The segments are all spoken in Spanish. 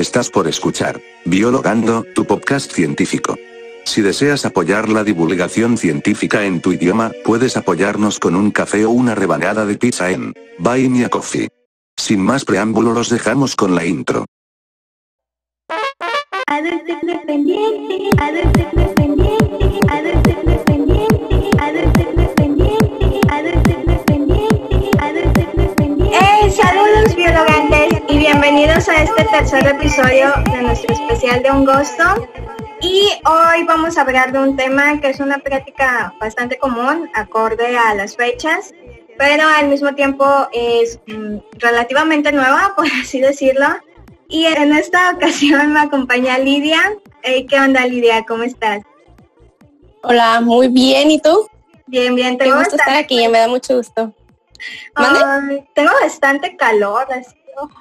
Estás por escuchar Biologando, tu podcast científico. Si deseas apoyar la divulgación científica en tu idioma, puedes apoyarnos con un café o una rebanada de pizza en Buy Me a Coffee. Sin más preámbulo, los dejamos con la intro. Saludos biologantes y bienvenidos a este tercer episodio de nuestro especial de Hongosto. Y hoy vamos a hablar de un tema que es una práctica bastante común, acorde a las fechas, pero al mismo tiempo es relativamente nueva, por así decirlo. Y en esta ocasión me acompaña Lidia. ¿Qué onda, Lidia? ¿Cómo estás? Hola, muy bien. ¿Y tú? Bien, bien. Qué gusto estar aquí, me da mucho gusto. Tengo bastante calor, así.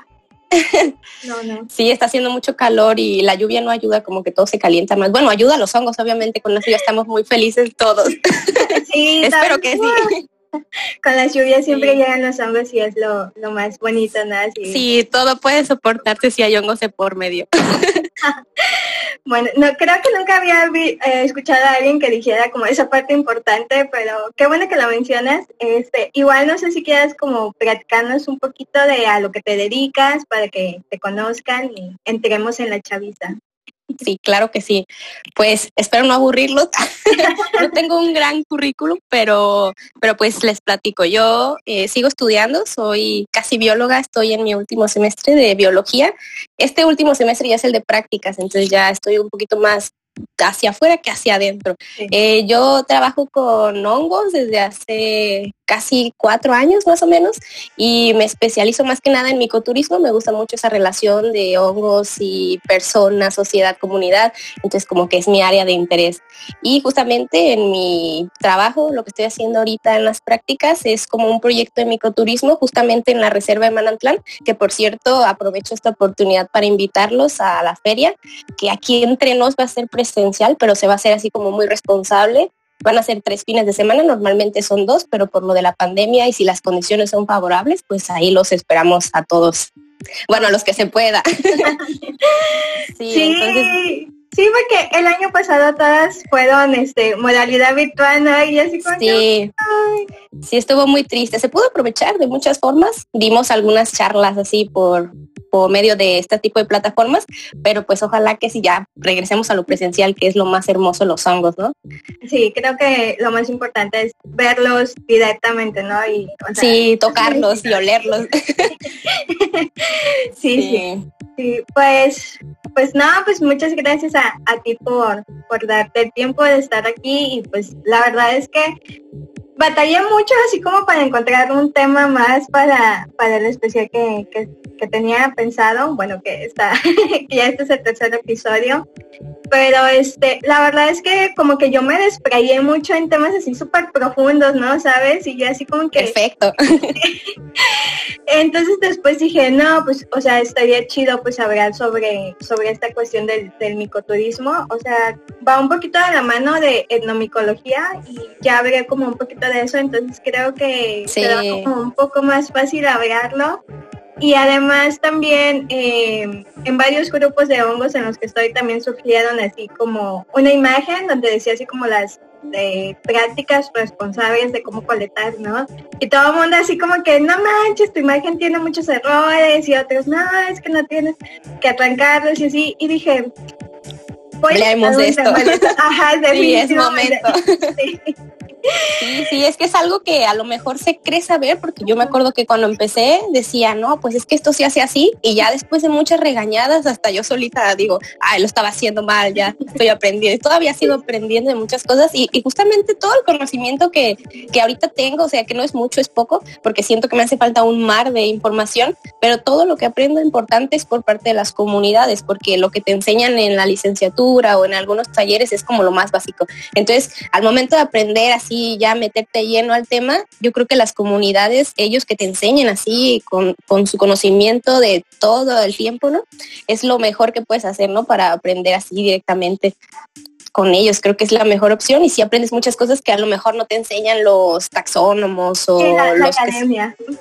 No. Sí, está haciendo mucho calor y la lluvia no ayuda, como que todo se calienta más. Bueno, ayuda a los hongos, obviamente, con eso ya estamos muy felices todos. Sí, espero que sí. Con las lluvias siempre llegan los hongos y es lo más bonito, ¿no? Sí, todo puede soportarse si hay hongos de por medio. Bueno, no creo que nunca había escuchado a alguien que dijera como esa parte importante, pero qué bueno que lo mencionas. Igual no sé si quieras como platicarnos un poquito de a lo que te dedicas para que te conozcan y entremos en la chaviza. Sí, claro que sí. Pues espero no aburrirlos. No tengo un gran currículum, pero pues les platico. Yo sigo estudiando, soy casi bióloga, estoy en mi último semestre de biología. Este último semestre ya es el de prácticas, entonces ya estoy un poquito más hacia afuera que hacia adentro. Sí. Yo trabajo con hongos desde hace casi 4 años más o menos y me especializo más que nada en micoturismo. Me gusta mucho esa relación de hongos y personas, sociedad, comunidad, entonces como que es mi área de interés. Y justamente en mi trabajo, lo que estoy haciendo ahorita en las prácticas es como un proyecto de micoturismo justamente en la reserva de Manantlán, que por cierto aprovecho esta oportunidad para invitarlos a la feria, que aquí entre nos va a ser presencial, pero se va a hacer así como muy responsable. Van a ser 3 fines de semana, normalmente son 2, pero por lo de la pandemia y si las condiciones son favorables, pues ahí los esperamos a todos. Bueno, a los que se pueda. Sí, entonces... Sí, porque el año pasado todas fueron modalidad virtual, ¿no? Y así como sí, sí, estuvo muy triste. Se pudo aprovechar de muchas formas. Dimos algunas charlas así por medio de este tipo de plataformas, pero pues ojalá que si ya regresemos a lo presencial, que es lo más hermoso, los hongos, ¿no? Sí, creo que lo más importante es verlos directamente, ¿no? Y, sí, tocarlos y olerlos. Sí. Pues nada, pues muchas gracias a ti por darte el tiempo de estar aquí y pues la verdad es que batallé mucho así como para encontrar un tema más para el especial que tenía pensado, bueno, que ya este es el tercer episodio, pero la verdad es que como que yo me desprayé mucho en temas así súper profundos, ¿no? ¿Sabes? Y ya así como que... Perfecto. Entonces después dije, no, pues, o sea, estaría chido pues hablar sobre esta cuestión del micoturismo, o sea, va un poquito de la mano de etnomicología y ya hablé como un poquito de eso, entonces creo que será como un poco más fácil hablarlo. Y además también en varios grupos de hongos en los que estoy también surgieron así como una imagen donde decía así como las prácticas responsables de cómo colectar, ¿no? Y todo el mundo así como que no manches, tu imagen tiene muchos errores y otros no, es que no tienes que arrancarlos y así. Y dije, hablemos de esto. Ajá, sí, es momento. Sí. Sí, es que es algo que a lo mejor se cree saber, porque yo me acuerdo que cuando empecé decía, no, pues es que esto se hace así, y ya después de muchas regañadas, hasta yo solita digo, lo estaba haciendo mal, ya estoy aprendiendo, y todavía sigo aprendiendo de muchas cosas, y justamente todo el conocimiento que ahorita tengo, o sea, que no es mucho, es poco, porque siento que me hace falta un mar de información, pero todo lo que aprendo importante es por parte de las comunidades, porque lo que te enseñan en la licenciatura o en algunos talleres es como lo más básico. Entonces, al momento de aprender así, ya meterte lleno al tema, yo creo que las comunidades, ellos que te enseñan así con su conocimiento de todo el tiempo, ¿no? Es lo mejor que puedes hacer, ¿no? Para aprender así directamente con ellos, creo que es la mejor opción, y si aprendes muchas cosas que a lo mejor no te enseñan los taxónomos o la los academia.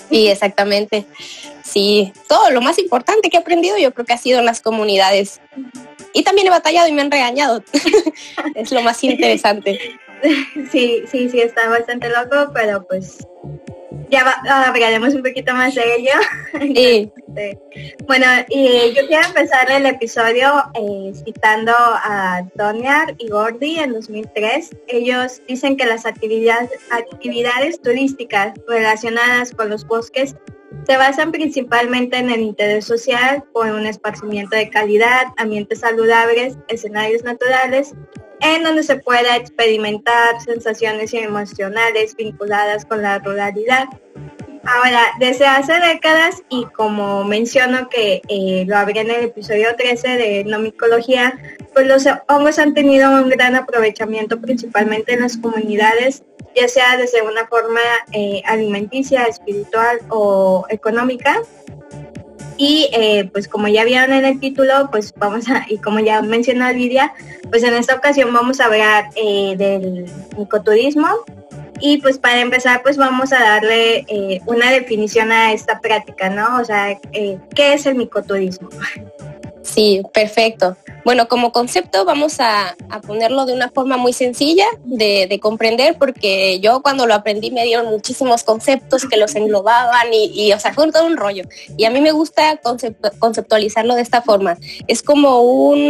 Sí, exactamente. Sí, todo lo más importante que he aprendido yo creo que ha sido en las comunidades. Y también he batallado y me han regañado. Es lo más interesante. Sí, está bastante loco, pero pues ya hablaremos un poquito más de ello. Sí. Bueno, y yo quiero empezar el episodio citando a Tonyard y Gordy en 2003. Ellos dicen que las actividades turísticas relacionadas con los bosques se basan principalmente en el interés social por un esparcimiento de calidad, ambientes saludables, escenarios naturales, en donde se pueda experimentar sensaciones emocionales vinculadas con la ruralidad. Ahora, desde hace décadas, y como menciono que lo hablé en el episodio 13 de etnomicología, pues los hongos han tenido un gran aprovechamiento principalmente en las comunidades, ya sea desde una forma alimenticia, espiritual o económica. Y pues como ya vieron en el título, pues y como ya mencionó Lidia, pues en esta ocasión vamos a hablar del micoturismo. Y pues para empezar, pues vamos a darle una definición a esta práctica, ¿no? O sea, ¿qué es el micoturismo? Sí, perfecto. Bueno, como concepto vamos a ponerlo de una forma muy sencilla de comprender, porque yo cuando lo aprendí me dieron muchísimos conceptos que los englobaban y o sea, fue todo un rollo. Y a mí me gusta conceptualizarlo de esta forma. Es como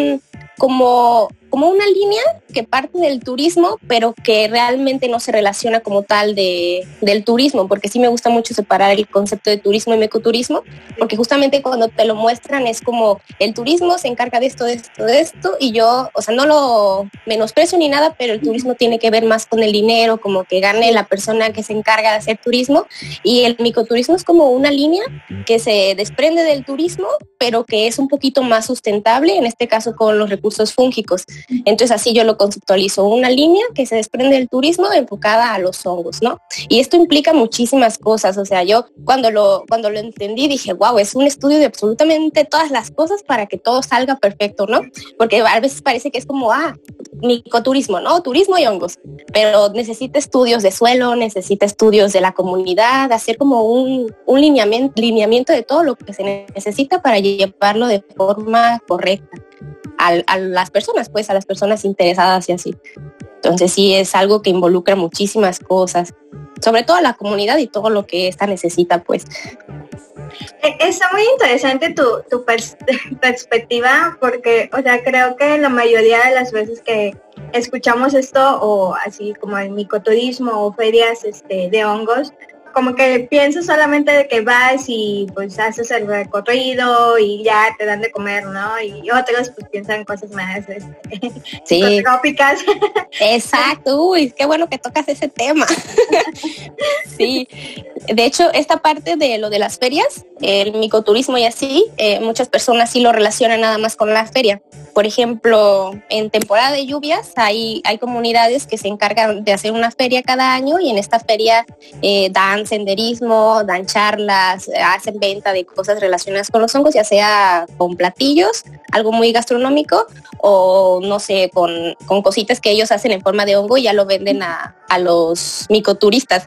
una línea que parte del turismo, pero que realmente no se relaciona como tal del turismo, porque sí me gusta mucho separar el concepto de turismo y micoturismo, porque justamente cuando te lo muestran es como el turismo se encarga de esto, y yo, o sea, no lo menosprecio ni nada, pero el turismo tiene que ver más con el dinero, como que gane la persona que se encarga de hacer turismo, y el micoturismo es como una línea que se desprende del turismo, pero que es un poquito más sustentable, en este caso con los recursos fúngicos. Entonces así yo lo conceptualizo, una línea que se desprende del turismo enfocada a los hongos, ¿no? Y esto implica muchísimas cosas, o sea, yo cuando lo entendí dije, wow, es un estudio de absolutamente todas las cosas para que todo salga perfecto, ¿no? Porque a veces parece que es como, micoturismo, ¿no? Turismo y hongos, pero necesita estudios de suelo, necesita estudios de la comunidad, hacer como un lineamiento de todo lo que se necesita para llevarlo de forma correcta a las personas, pues a las personas interesadas y así. Entonces sí es algo que involucra muchísimas cosas, sobre todo a la comunidad y todo lo que ésta necesita, pues. Está muy interesante tu perspectiva, porque, o sea, creo que la mayoría de las veces que escuchamos esto, o así como el micoturismo o ferias de hongos, como que piensas solamente de que vas y pues haces el recorrido y ya te dan de comer, ¿no? Y otros pues piensan cosas más psicotrópicas. Exacto, uy, qué bueno que tocas ese tema. Sí, de hecho esta parte de lo de las ferias, el micoturismo y así, muchas personas sí lo relacionan nada más con la feria. Por ejemplo, en temporada de lluvias hay comunidades que se encargan de hacer una feria cada año, y en esta feria dan senderismo, dan charlas, hacen venta de cosas relacionadas con los hongos, ya sea con platillos, algo muy gastronómico, o no sé, con cositas que ellos hacen en forma de hongo y ya lo venden a los micoturistas.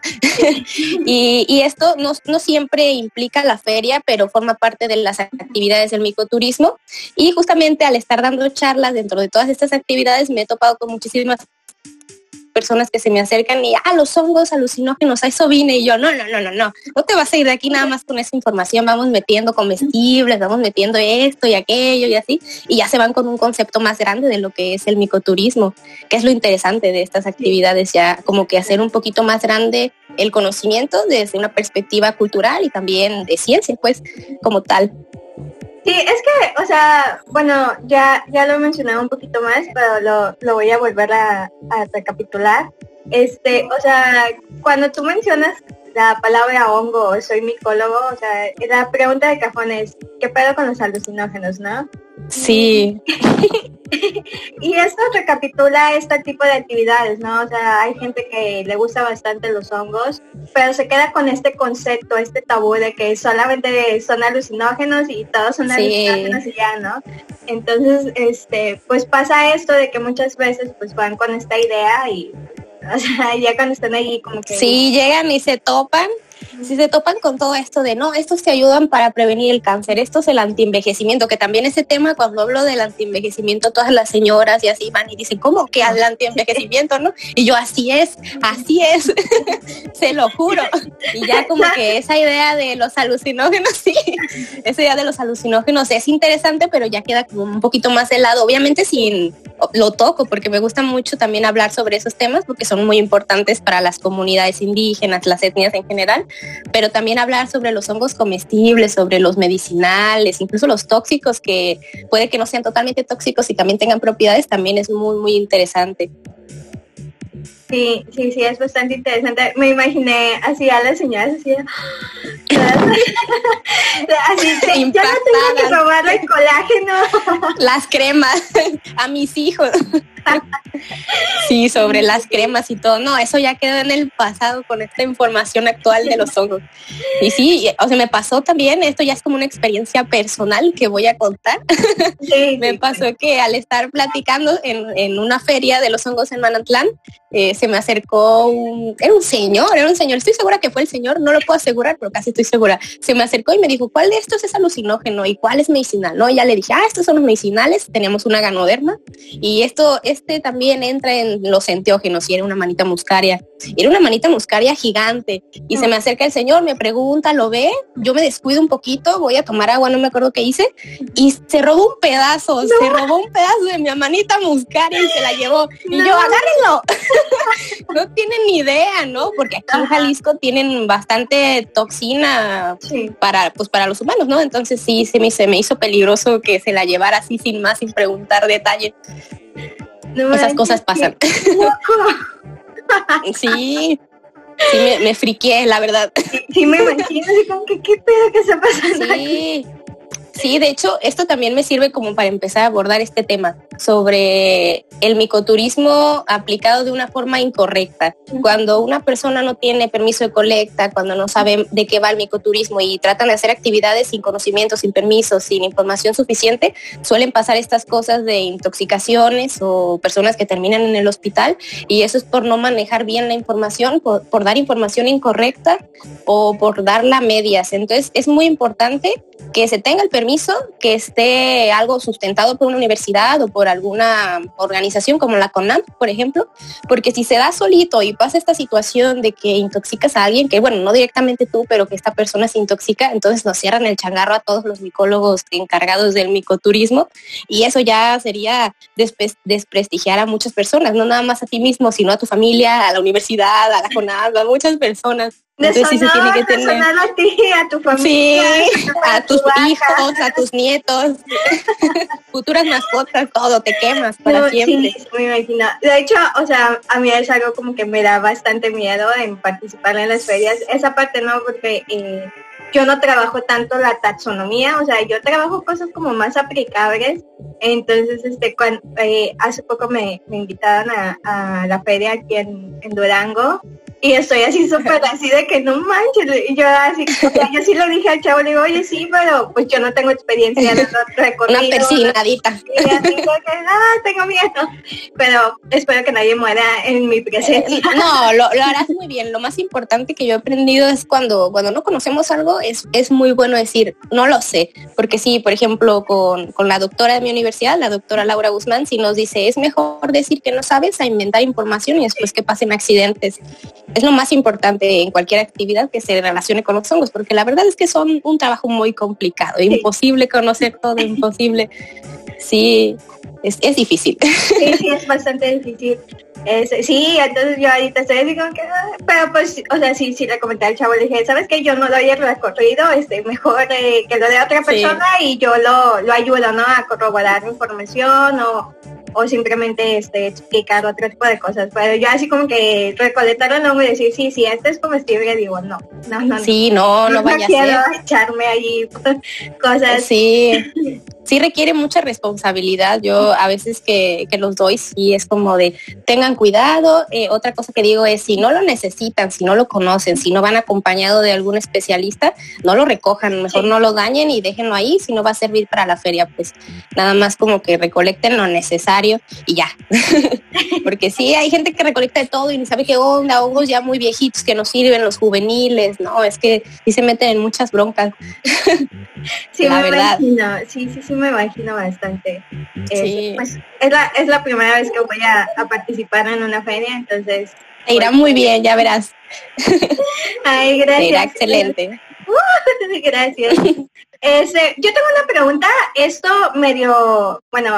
y esto no siempre implica la feria, pero forma parte de las actividades del micoturismo. Y justamente al estar dando charlas dentro de todas estas actividades me he topado con muchísimas personas que se me acercan y los hongos alucinógenos, a eso vine, y yo no te vas a ir de aquí nada más con esa información, vamos metiendo comestibles, vamos metiendo esto y aquello y así, y ya se van con un concepto más grande de lo que es el micoturismo, que es lo interesante de estas actividades, ya como que hacer un poquito más grande el conocimiento desde una perspectiva cultural y también de ciencia, pues, como tal. Sí, es que, o sea, bueno, ya lo he mencionado un poquito más, pero lo voy a volver a recapitular. O sea, cuando tú mencionas la palabra hongo, soy micólogo, o sea, la pregunta de cajón es, ¿qué pedo con los alucinógenos, no? Sí. Y esto recapitula este tipo de actividades, ¿no? O sea, hay gente que le gusta bastante los hongos, pero se queda con este concepto, este tabú de que solamente son alucinógenos y todos son alucinógenos y ya, ¿no? Entonces, pues pasa esto de que muchas veces pues van con esta idea y, o sea, ya cuando están ahí como que... Sí, llegan y se topan si se topan con todo esto de, no, estos te ayudan para prevenir el cáncer, esto es el antienvejecimiento, que también ese tema, cuando hablo del antienvejecimiento, todas las señoras y así van y dicen, ¿cómo que al antienvejecimiento, no? Y yo, así es, se lo juro. Y ya como que esa idea de los alucinógenos, sí, esa idea de los alucinógenos es interesante, pero ya queda como un poquito más de lado. Obviamente lo toco, porque me gusta mucho también hablar sobre esos temas, porque son muy importantes para las comunidades indígenas, las etnias en general, pero también hablar sobre los hongos comestibles, sobre los medicinales, incluso los tóxicos, que puede que no sean totalmente tóxicos y también tengan propiedades, también es muy, muy interesante. Sí, es bastante interesante. Me imaginé así a las señoras así, ya no tengo que robar el colágeno. Las cremas a mis hijos. Sí, sobre las cremas y todo. No, eso ya quedó en el pasado con esta información actual de los hongos. Y sí, o sea, me pasó también, esto ya es como una experiencia personal que voy a contar. Sí, me pasó que al estar platicando en una feria de los hongos en Manatlán, se me acercó era un señor, estoy segura que fue el señor, no lo puedo asegurar, pero casi estoy segura. Se me acercó y me dijo, ¿cuál de estos es alucinógeno y cuál es medicinal? ¿No? Y ya le dije, estos son los medicinales, tenemos una ganoderma, y este también entra en los enteógenos, y era una manita muscaria. Era una manita muscaria gigante, y se me acerca el señor, me pregunta, ¿lo ve? Yo me descuido un poquito, voy a tomar agua, no me acuerdo qué hice, y se robó un pedazo de mi manita muscaria y se la llevó. Y yo, agárrenlo. No tienen ni idea, ¿no? Porque aquí en Jalisco tienen bastante toxina para los humanos, ¿no? Entonces sí, se me hizo peligroso que se la llevara así sin más, sin preguntar detalle. No, esas cosas pasan. Sí, me friqué, la verdad. Sí, me imagino, así como que qué pedo que está pasando aquí. Sí, de hecho, esto también me sirve como para empezar a abordar este tema sobre el micoturismo aplicado de una forma incorrecta. Cuando una persona no tiene permiso de colecta, cuando no sabe de qué va el micoturismo y tratan de hacer actividades sin conocimiento, sin permiso, sin información suficiente, suelen pasar estas cosas de intoxicaciones o personas que terminan en el hospital, y eso es por no manejar bien la información, por dar información incorrecta o por darla a medias. Entonces, es muy importante que se tenga el permiso, que esté algo sustentado por una universidad o por alguna organización como la CONAMP, por ejemplo, porque si se da solito y pasa esta situación de que intoxicas a alguien, que bueno, no directamente tú, pero que esta persona se intoxica, entonces nos cierran el changarro a todos los micólogos encargados del micoturismo, y eso ya sería desprestigiar a muchas personas, no nada más a ti mismo, sino a tu familia, a la universidad, a la CONAMP, a muchas personas. Entonces sí se tiene que tener a ti, a tu familia, sí, a tus hijos, a tus nietos, futuras mascotas, todo, te quemas para siempre. Sí, me imagino. De hecho, o sea, a mí es algo como que me da bastante miedo en participar en las ferias. Esa parte no, porque yo no trabajo tanto la taxonomía, o sea, yo trabajo cosas como más aplicables. Entonces, hace poco me invitaron a la feria aquí en Durango. Y estoy así súper así de que no manches, y yo así, o sea, yo sí lo dije al chavo, le digo, oye, sí, pero pues yo no tengo experiencia en el recorrido. Una persinadita. Y así de que, tengo miedo, pero espero que nadie muera en mi presencia. No, lo harás muy bien. Lo más importante que yo he aprendido es cuando no conocemos algo, es muy bueno decir, no lo sé, porque sí, por ejemplo, con la doctora de mi universidad, la doctora Laura Guzmán, sí nos dice, es mejor decir que no sabes a inventar información y después que pasen accidentes. Es lo más importante en cualquier actividad que se relacione con los hongos, porque la verdad es que son un trabajo muy complicado, imposible conocer todo, imposible. Sí, es difícil. Sí, es bastante difícil. Sí, entonces yo ahorita estoy así como que, pero pues, o sea, sí le comenté al chavo, le dije, ¿sabes qué? Yo no doy el recorrido, mejor que lo de otra persona, y yo lo ayudo, ¿no? A corroborar información o simplemente explicar otro tipo de cosas, pero yo así como que recolectar el nombre y decir, sí, esto es comestible, digo, no. Sí, no vaya a ser. No quiero echarme allí cosas. Sí. sí requiere mucha responsabilidad. Yo a veces que los doy, sí es como de tengan cuidado. Otra cosa que digo es, si no lo necesitan, si no lo conocen, si no van acompañado de algún especialista, no lo recojan, mejor no lo dañen y déjenlo ahí, si no va a servir para la feria, pues nada más como que recolecten lo necesario y ya. Porque sí, hay gente que recolecta de todo y ni sabe qué onda, hongos ya muy viejitos que no sirven, los juveniles, no, es que sí se meten en muchas broncas. Sí, la verdad. Imagino, sí me imagino bastante. Sí. Pues es la primera vez que voy a participar en una feria, entonces... Te irá muy bien, ya verás. Ay, gracias. Te irá excelente. Gracias. Yo tengo una pregunta, esto medio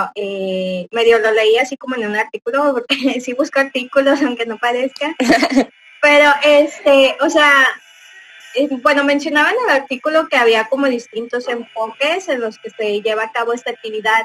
lo leí así como en un artículo, porque sí busco artículos aunque no parezca, pero o sea, mencionaba en el artículo que había como distintos enfoques en los que se lleva a cabo esta actividad,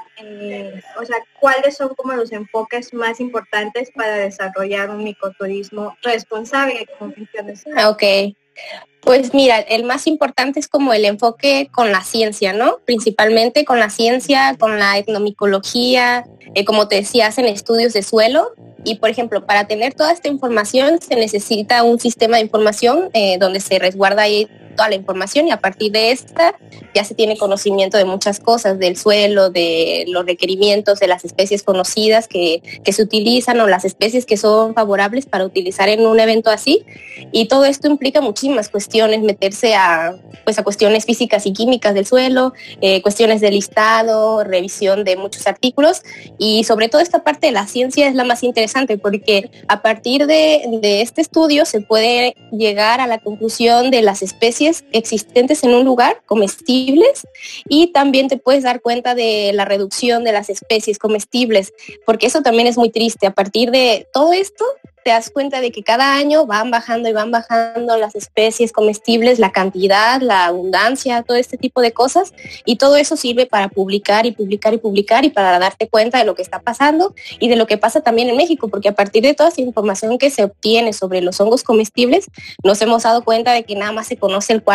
o sea, ¿cuáles son como los enfoques más importantes para desarrollar un micoturismo responsable como funciona eso? Ok. Pues mira, el más importante es como el enfoque con la ciencia, ¿no? Principalmente con la ciencia, con la etnomicología, como te decía, hacen estudios de suelo y, por ejemplo, para tener toda esta información se necesita un sistema de información donde se resguarda ahí toda la información y a partir de esta ya se tiene conocimiento de muchas cosas, del suelo, de los requerimientos de las especies conocidas que se utilizan o las especies que son favorables para utilizar en un evento así. Y todo esto implica muchísimas cuestiones, meterse a cuestiones físicas y químicas del suelo, cuestiones de listado, revisión de muchos artículos y sobre todo esta parte de la ciencia es la más interesante porque a partir de este estudio se puede llegar a la conclusión de las especies existentes en un lugar, comestibles, y también te puedes dar cuenta de la reducción de las especies comestibles, porque eso también es muy triste. A partir de todo esto te das cuenta de que cada año van bajando las especies comestibles, la cantidad, la abundancia, todo este tipo de cosas, y todo eso sirve para publicar y para darte cuenta de lo que está pasando y de lo que pasa también en México, porque a partir de toda esa información que se obtiene sobre los hongos comestibles, nos hemos dado cuenta de que nada más se conoce el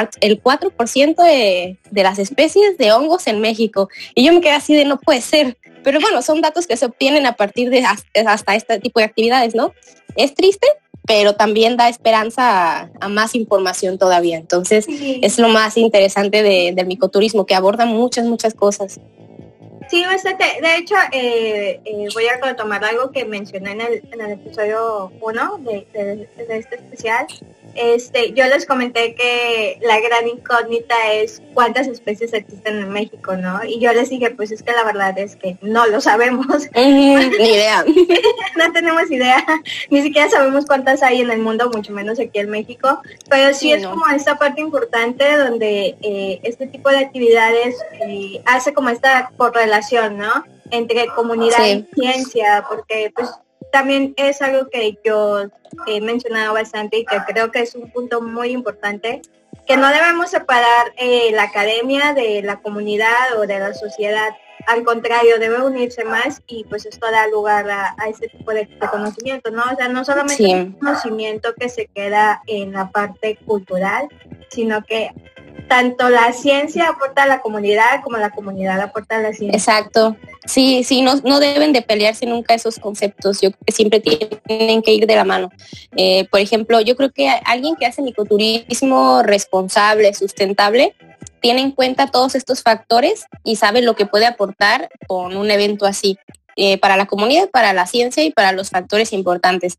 4% de las especies de hongos en México, y yo me quedé así de no puede ser. Pero bueno, son datos que se obtienen a partir de hasta este tipo de actividades, ¿no? Es triste, pero también da esperanza a más información todavía. Entonces, sí, es lo más interesante del micoturismo, que aborda muchas cosas. Sí, bastante. De hecho, voy a retomar algo que mencioné en el episodio 1 de este especial. Yo les comenté que la gran incógnita es cuántas especies existen en México, ¿no? Y yo les dije, pues es que la verdad es que no lo sabemos. Ni idea. No tenemos idea. Ni siquiera sabemos cuántas hay en el mundo, mucho menos aquí en México. Pero sí, es como esta parte importante donde este tipo de actividades hace como esta correlación, ¿no? Entre comunidad y ciencia, porque pues también es algo que yo he mencionado bastante y que creo que es un punto muy importante, que no debemos separar la academia de la comunidad o de la sociedad. Al contrario, debe unirse más y pues esto da lugar a ese tipo de conocimiento, ¿no? O sea, no solamente un conocimiento que se queda en la parte cultural, sino que tanto la ciencia aporta a la comunidad como la comunidad aporta a la ciencia. Exacto. Sí, no deben de pelearse nunca esos conceptos. Yo creo que siempre tienen que ir de la mano. Por ejemplo, yo creo que alguien que hace micoturismo responsable, sustentable, tiene en cuenta todos estos factores y sabe lo que puede aportar con un evento así, para la comunidad, para la ciencia y para los factores importantes.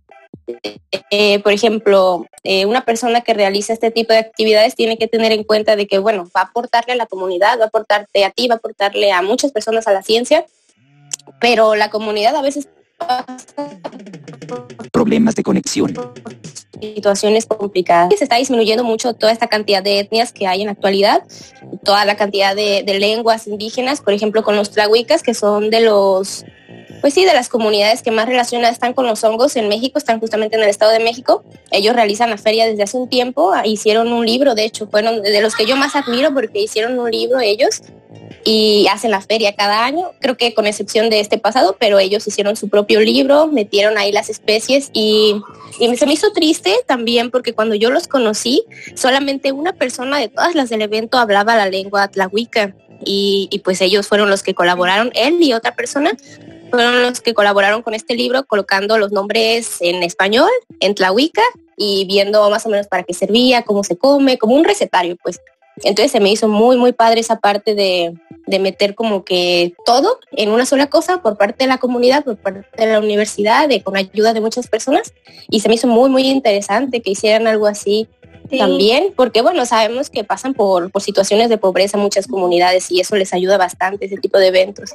Por ejemplo, una persona que realiza este tipo de actividades tiene que tener en cuenta de que, bueno, va a aportarle a la comunidad, va a aportarte a ti, va a aportarle a muchas personas a la ciencia, pero la comunidad a veces pasa problemas de conexión, situaciones complicadas. Se está disminuyendo mucho toda esta cantidad de etnias que hay en la actualidad, toda la cantidad de lenguas indígenas, por ejemplo, con los tlahuicas, que son de las comunidades que más relacionadas están con los hongos en México, están justamente en el Estado de México. Ellos realizan la feria desde hace un tiempo, hicieron un libro, de hecho, fueron de los que yo más admiro porque hicieron un libro ellos y hacen la feria cada año, creo que con excepción de este pasado, pero ellos hicieron su propio libro, metieron ahí las especies y se me hizo triste también porque cuando yo los conocí, solamente una persona de todas las del evento hablaba la lengua tlahuica. y pues ellos fueron los que colaboraron, él y otra persona, fueron los que colaboraron con este libro colocando los nombres en español, en tlahuica y viendo más o menos para qué servía, cómo se come, como un recetario pues. Entonces se me hizo muy muy padre esa parte de meter como que todo en una sola cosa por parte de la comunidad, por parte de la universidad, con ayuda de muchas personas, y se me hizo muy muy interesante que hicieran algo así. Sí. También, porque bueno, sabemos que pasan por situaciones de pobreza muchas comunidades y eso les ayuda bastante, ese tipo de eventos.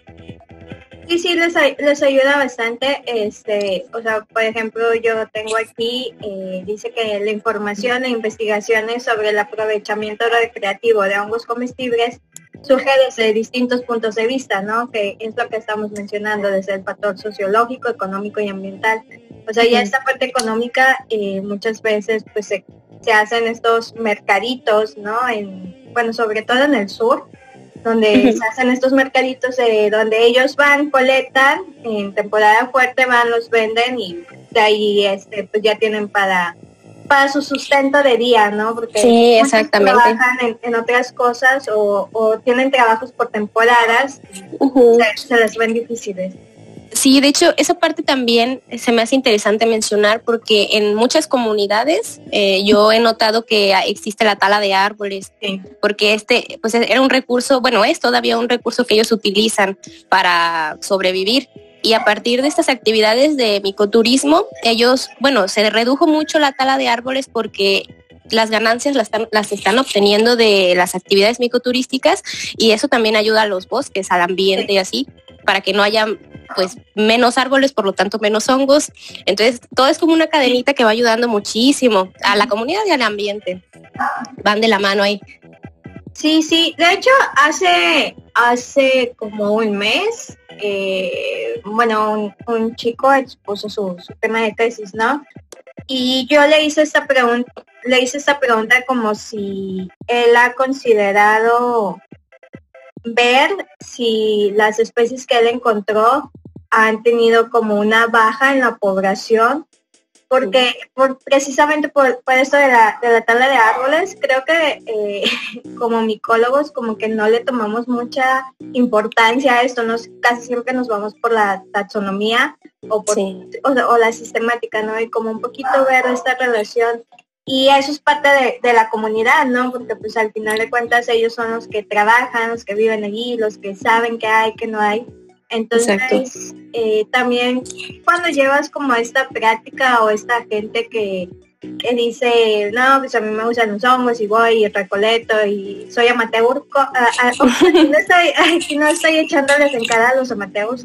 Sí, les ayuda bastante. O sea, por ejemplo, yo tengo aquí, dice que la información e investigaciones sobre el aprovechamiento recreativo de hongos comestibles surge desde distintos puntos de vista, ¿no? Que es lo que estamos mencionando, desde el factor sociológico, económico y ambiental. O sea, ya esta parte económica, muchas veces pues se hacen estos mercaditos, ¿no? Bueno, sobre todo en el sur, donde se hacen estos mercaditos donde ellos van, colectan, en temporada fuerte van, los venden y de ahí pues ya tienen para su sustento de día, ¿no? Porque sí, exactamente. Trabajan en otras cosas o tienen trabajos por temporadas, se les ven difíciles. Sí, de hecho, esa parte también se me hace interesante mencionar porque en muchas comunidades yo he notado que existe la tala de árboles, sí. Porque pues era un recurso, bueno, es todavía un recurso que ellos utilizan para sobrevivir. Y a partir de estas actividades de micoturismo, se redujo mucho la tala de árboles porque las ganancias las están obteniendo de las actividades micoturísticas y eso también ayuda a los bosques, al ambiente y así, para que no haya pues menos árboles, por lo tanto menos hongos. Entonces todo es como una cadenita que va ayudando muchísimo a la comunidad y al ambiente. Van de la mano ahí. Sí, de hecho hace como un mes, un chico expuso su tema de tesis, ¿no? Y yo le hice esta pregunta como si él ha considerado ver si las especies que él encontró han tenido como una baja en la población, porque precisamente por esto de la tala de árboles, creo que como micólogos como que no le tomamos mucha importancia a esto, casi siempre nos vamos por la taxonomía o la sistemática, ¿no? Y como un poquito ver esta relación. Y eso es parte de la comunidad, ¿no? Porque pues al final de cuentas ellos son los que trabajan, los que viven allí, los que saben qué hay, qué no hay. Entonces, también cuando llevas como esta práctica o esta gente que dice, no, pues a mí me gustan los hongos y voy y recolecto y soy amateur, aquí no estoy echándoles en cara a los amateurs.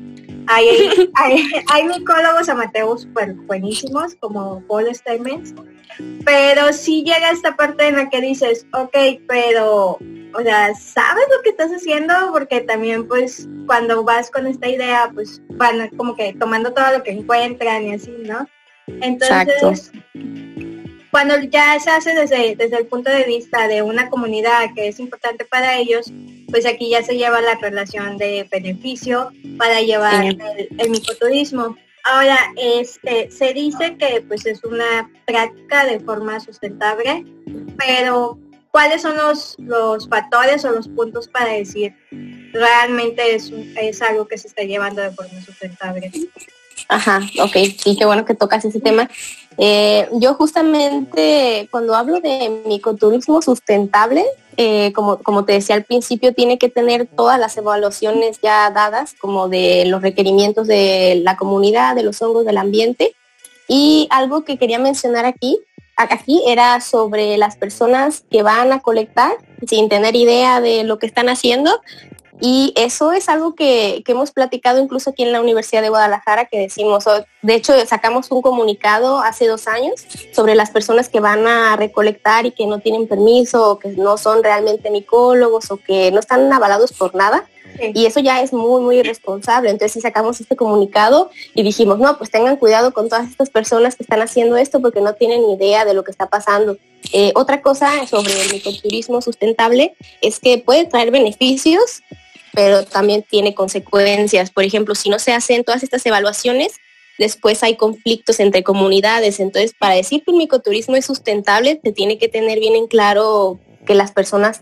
Hay micólogos amateurs súper buenísimos como Paul Stamets, pero sí llega esta parte en la que dices, ok, pero, o sea, ¿sabes lo que estás haciendo? Porque también, pues, cuando vas con esta idea, pues, van como que tomando todo lo que encuentran y así, ¿no? Entonces, exacto. Cuando ya se hace desde el punto de vista de una comunidad que es importante para ellos, pues aquí ya se lleva la relación de beneficio para llevar el micoturismo. Ahora, se dice que pues es una práctica de forma sustentable, pero ¿cuáles son los factores o los puntos para decir realmente es algo que se está llevando de forma sustentable? Ajá, ok, sí, qué bueno que tocas ese tema. Yo justamente cuando hablo de micoturismo sustentable, como te decía al principio, tiene que tener todas las evaluaciones ya dadas, como de los requerimientos de la comunidad, de los hongos, del ambiente. Y algo que quería mencionar aquí era sobre las personas que van a colectar sin tener idea de lo que están haciendo. Y eso es algo que hemos platicado incluso aquí en la Universidad de Guadalajara, que decimos, de hecho sacamos un comunicado hace 2 años sobre las personas que van a recolectar y que no tienen permiso o que no son realmente micólogos o que no están avalados por nada. Sí. Y eso ya es muy, muy irresponsable. Entonces sí sacamos este comunicado y dijimos, no, pues tengan cuidado con todas estas personas que están haciendo esto porque no tienen ni idea de lo que está pasando. Otra cosa sobre el micoturismo sustentable es que puede traer beneficios, pero también tiene consecuencias. Por ejemplo, si no se hacen todas estas evaluaciones, después hay conflictos entre comunidades. Entonces, para decir que el micoturismo es sustentable, se tiene que tener bien en claro que las personas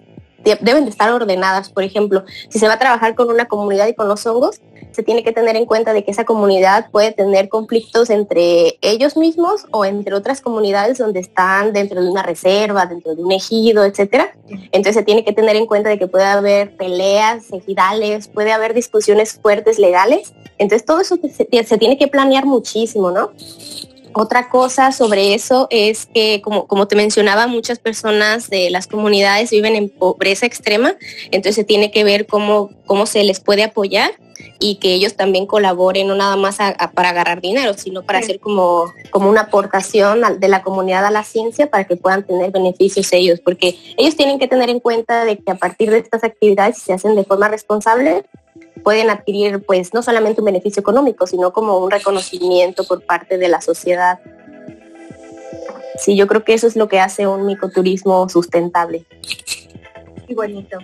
deben de estar ordenadas. Por ejemplo, si se va a trabajar con una comunidad y con los hongos, se tiene que tener en cuenta de que esa comunidad puede tener conflictos entre ellos mismos o entre otras comunidades donde están dentro de una reserva, dentro de un ejido, etcétera. Entonces se tiene que tener en cuenta de que puede haber peleas ejidales, puede haber discusiones fuertes legales. Entonces todo eso se tiene que planear muchísimo, ¿no? Otra cosa sobre eso es que, como te mencionaba, muchas personas de las comunidades viven en pobreza extrema, entonces se tiene que ver cómo se les puede apoyar y que ellos también colaboren, no nada más para agarrar dinero, sino para hacer como una aportación de la comunidad a la ciencia para que puedan tener beneficios ellos, porque ellos tienen que tener en cuenta de que a partir de estas actividades, si se hacen de forma responsable, pueden adquirir pues no solamente un beneficio económico, sino como un reconocimiento por parte de la sociedad. Sí, yo creo que eso es lo que hace un micoturismo sustentable. Y bonito.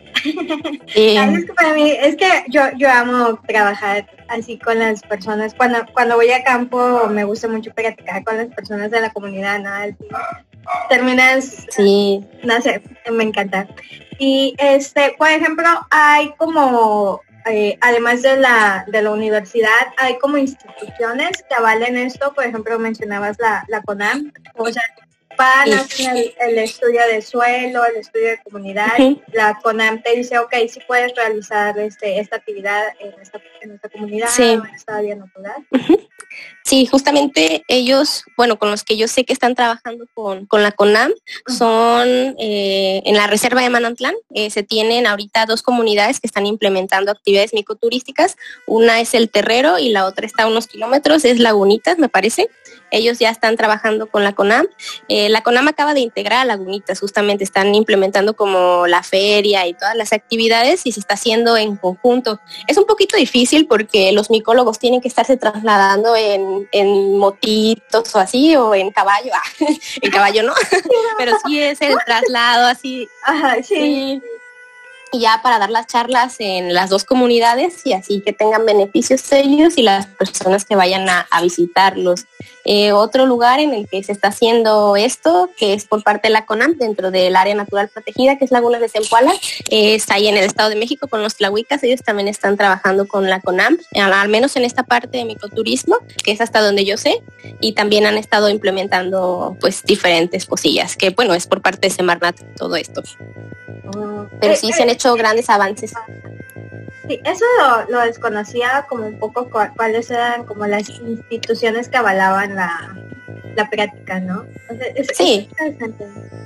Es que para mí, es que yo amo trabajar así con las personas. Cuando voy a campo me gusta mucho platicar con las personas de la comunidad, ¿no? Así, terminas, sí, no sé, me encanta. Y por ejemplo, hay como además de la universidad, hay como instituciones que avalen esto. Por ejemplo, mencionabas la CONAM, o sea, van a hacer el estudio de suelo, el estudio de comunidad. La CONAM te dice, ok, sí puedes realizar esta actividad en esta comunidad, en esta área natural. Sí, justamente ellos, bueno, con los que yo sé que están trabajando con la CONAM, son en la reserva de Manantlán. Se tienen ahorita 2 comunidades que están implementando actividades micoturísticas. Una es El Terrero y la otra está a unos kilómetros, es Lagunitas, me parece. Ellos ya están trabajando con la CONAM. La CONAM acaba de integrar a Lagunitas, justamente están implementando como la feria y todas las actividades y se está haciendo en conjunto. Es un poquito difícil porque los micólogos tienen que estarse trasladando en motitos o así, o en caballo. En caballo no, pero sí es el traslado así. Ajá, sí. Y ya para dar las charlas en las 2 comunidades y así que tengan beneficios ellos y las personas que vayan a visitarlos. Otro lugar en el que se está haciendo esto, que es por parte de la CONAM, dentro del área natural protegida, que es Lagunas de Zempoala, está ahí en el Estado de México con los tlahuicas. Ellos también están trabajando con la CONAM, al menos en esta parte de micoturismo, que es hasta donde yo sé, y también han estado implementando pues diferentes cosillas, que bueno, es por parte de Semarnat todo esto. Pero sí se han hecho grandes avances. Sí, eso lo desconocía como un poco cuáles eran como las instituciones que avalaban la práctica, ¿no? Entonces, sí. Es interesante.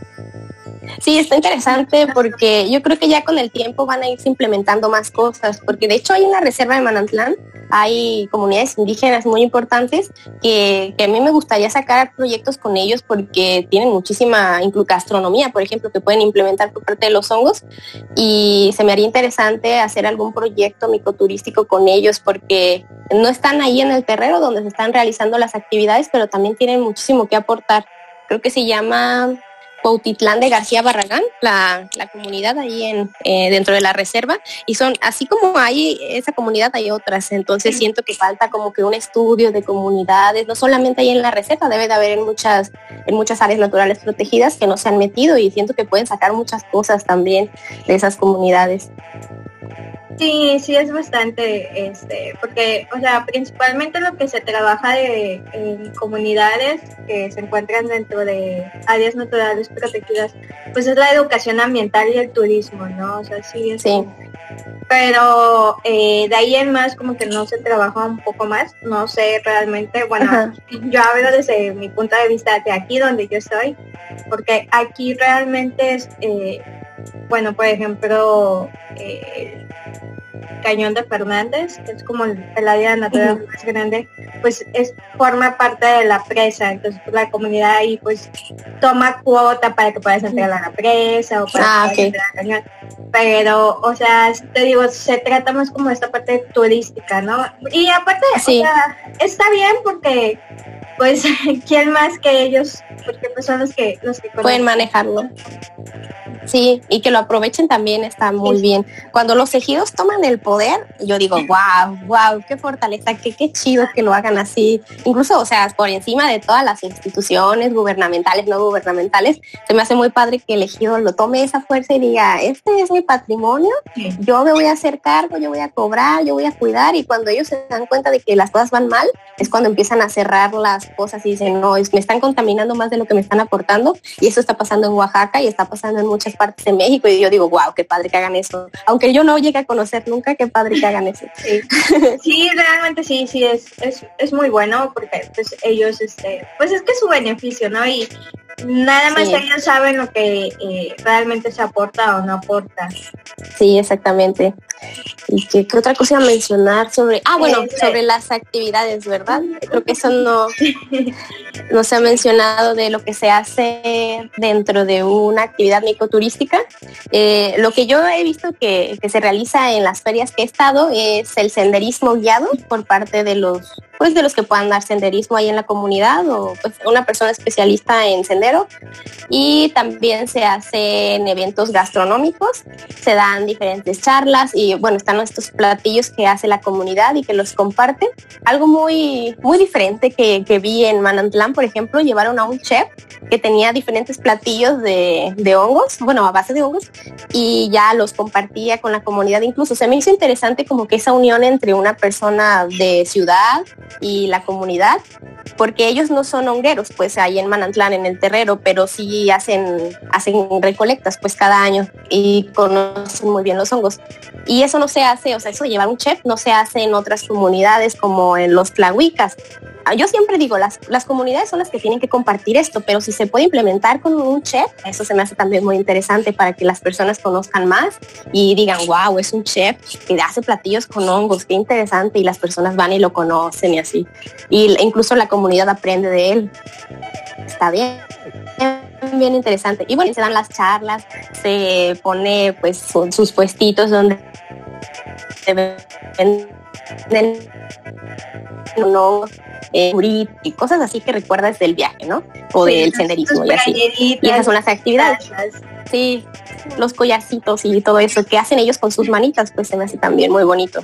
Sí, está interesante porque yo creo que ya con el tiempo van a irse implementando más cosas, porque de hecho ahí en la reserva de Manantlán hay comunidades indígenas muy importantes que a mí me gustaría sacar proyectos con ellos porque tienen muchísima gastronomía, por ejemplo, que pueden implementar por parte de los hongos, y se me haría interesante hacer algún proyecto micoturístico con ellos porque no están ahí en el terreno donde se están realizando las actividades, pero también tienen muchísimo que aportar. Creo que se llama Cuautitlán de García Barragán, la comunidad ahí dentro de la reserva, y son así como hay esa comunidad, hay otras. Entonces siento que falta como que un estudio de comunidades, no solamente ahí en la reserva, debe de haber en muchas áreas naturales protegidas que no se han metido, y siento que pueden sacar muchas cosas también de esas comunidades. Sí, es bastante, porque, o sea, principalmente lo que se trabaja en comunidades que se encuentran dentro de áreas naturales protegidas, pues es la educación ambiental y el turismo, ¿no? O sea, sí. Pero de ahí en más como que no se trabaja un poco más, no sé realmente, bueno, yo hablo desde mi punto de vista de aquí donde yo estoy, porque aquí realmente es, bueno, por ejemplo, Cañón de Fernández, que es como el área natural más grande, pues forma parte de la presa. Entonces pues, la comunidad ahí pues toma cuota para que puedas entrar a la presa o para que puedas entrar al cañón. Pero, o sea, te digo, se trata más como esta parte turística, ¿no? Y aparte, o sea, está bien porque pues quién más que ellos, porque pues son los que pueden manejarlo. Sí, y que lo aprovechen también está muy bien. Cuando los ejidos toman el poder, yo digo, wow, qué fortaleza, qué chido que lo hagan así. Incluso, o sea, por encima de todas las instituciones gubernamentales, no gubernamentales, se me hace muy padre que el ejido lo tome esa fuerza y diga, este es mi patrimonio, yo me voy a hacer cargo, yo voy a cobrar, yo voy a cuidar, y cuando ellos se dan cuenta de que las cosas van mal, es cuando empiezan a cerrar las cosas y dicen, no, me están contaminando más de lo que me están aportando, y eso está pasando en Oaxaca y está pasando en muchas partes de México, y yo digo, wow, qué padre que hagan eso. Aunque yo no llegue a conocer nunca, qué padre que hagan eso. Sí, sí, realmente sí, es muy bueno porque pues ellos, pues es que es su beneficio, ¿no? Y nada más ellos saben lo que realmente se aporta o no aporta. Sí, exactamente. ¿Y qué otra cosa iba a mencionar sobre? Sobre las actividades, ¿verdad? Creo que eso no se ha mencionado de lo que se hace dentro de una actividad micoturística. Lo que yo he visto que se realiza en las ferias que he estado es el senderismo guiado por parte de los que puedan dar senderismo ahí en la comunidad, o pues una persona especialista en sendero. Y también se hacen eventos gastronómicos, se dan diferentes charlas y bueno, están estos platillos que hace la comunidad y que los comparte. Algo muy, muy diferente que vi en Manantlán, por ejemplo, llevaron a un chef que tenía diferentes platillos de hongos, bueno, a base de hongos, y ya los compartía con la comunidad. Incluso se me hizo interesante como que esa unión entre una persona de ciudad y la comunidad, porque ellos no son hongueros, pues ahí en Manantlán, en el terrero, pero sí hacen recolectas pues cada año y conocen muy bien los hongos. Y eso no se hace, o sea, eso de llevar un chef no se hace en otras comunidades como en los tlahuicas. Yo siempre digo, las comunidades son las que tienen que compartir esto, pero si se puede implementar con un chef, eso se me hace también muy interesante para que las personas conozcan más y digan, wow, es un chef que hace platillos con hongos, qué interesante, y las personas van y lo conocen y así. Y incluso la comunidad aprende de él. Está bien interesante. Y bueno, se dan las charlas, se pone pues sus puestitos donde se venden y cosas así que recuerdas del viaje, ¿no? O del senderismo y así. Y esas son las actividades. Sí, los collarcitos y todo eso que hacen ellos con sus manitas, pues se me hace también muy bonito.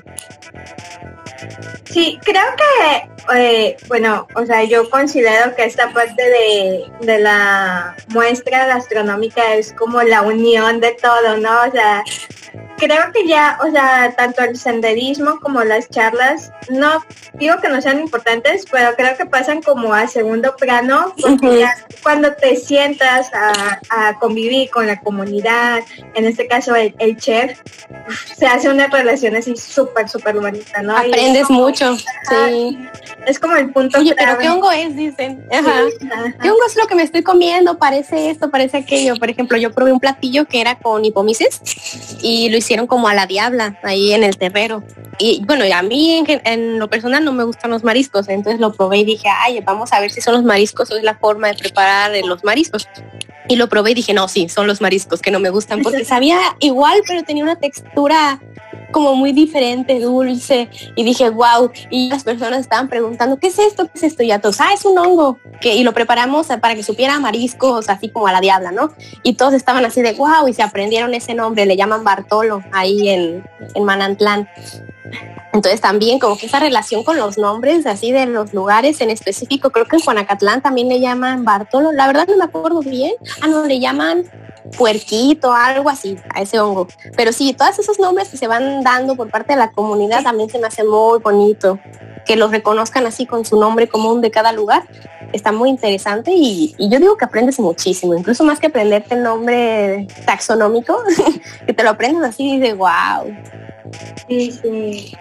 Sí, creo que, o sea, yo considero que esta parte de la muestra gastronómica es como la unión de todo, ¿no? O sea, creo que ya, o sea, tanto el senderismo como las charlas, no digo que no sean importantes, pero creo que pasan como a segundo plano, porque ya cuando te sientas a convivir con la comunidad, en este caso el chef, se hace una relación así súper bonita, ¿no? Aprendes mucho, sí. Es como el punto. Oye, pero ¿qué hongo es? Dicen. Ajá. ¿Qué hongo es lo que me estoy comiendo? Parece esto, parece aquello. Por ejemplo, yo probé un platillo que era con hipomices y lo hicieron como a la diabla ahí en el terrero. Y bueno, a mí en lo personal no me gustan los mariscos, entonces lo probé y dije, ay, vamos a ver si son los mariscos o es la forma de preparar los mariscos. Y lo probé y dije, no, sí, son los mariscos que no me gustan, porque sabía igual, pero tenía una textura como muy diferente, dulce, y dije, wow, y las personas estaban preguntando, ¿qué es esto? ¿Qué es esto? Y ya todos, es un hongo, y lo preparamos para que supiera mariscos, así como a la diabla, ¿no? Y todos estaban así de, wow, y se aprendieron ese nombre, le llaman Bartolo, ahí en Manantlán. Entonces también como que esa relación con los nombres así de los lugares en específico, creo que en Juanacatlán también le llaman Bartolo, la verdad no me acuerdo bien, no, le llaman puerquito, algo así, a ese hongo. Pero sí, todos esos nombres que se van dando por parte de la comunidad también se me hace muy bonito, que los reconozcan así con su nombre común de cada lugar, está muy interesante y yo digo que aprendes muchísimo, incluso más que aprenderte el nombre taxonómico, que te lo aprendes así y dices, wow. Sí, sí.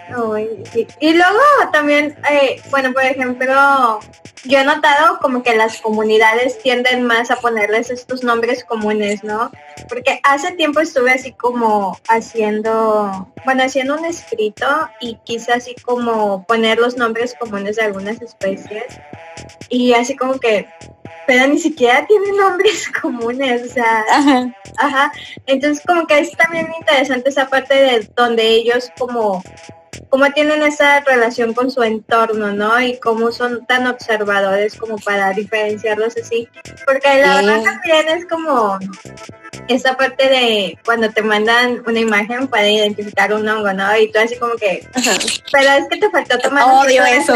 Y luego también, por ejemplo, yo he notado como que las comunidades tienden más a ponerles estos nombres comunes, ¿no? Porque hace tiempo estuve así como haciendo un escrito y quise así como poner los nombres comunes de algunas especies y así como que, pero ni siquiera tienen nombres comunes, o sea, ajá. Entonces como que es también interesante esa parte de donde ellos como tienen esa relación con su entorno, ¿no? Y cómo son tan observadores como para diferenciarlos así, porque la verdad también es como esta parte de cuando te mandan una imagen para identificar un hongo, ¿no? Y tú así como que, pero es que te faltó tomar Odio eso.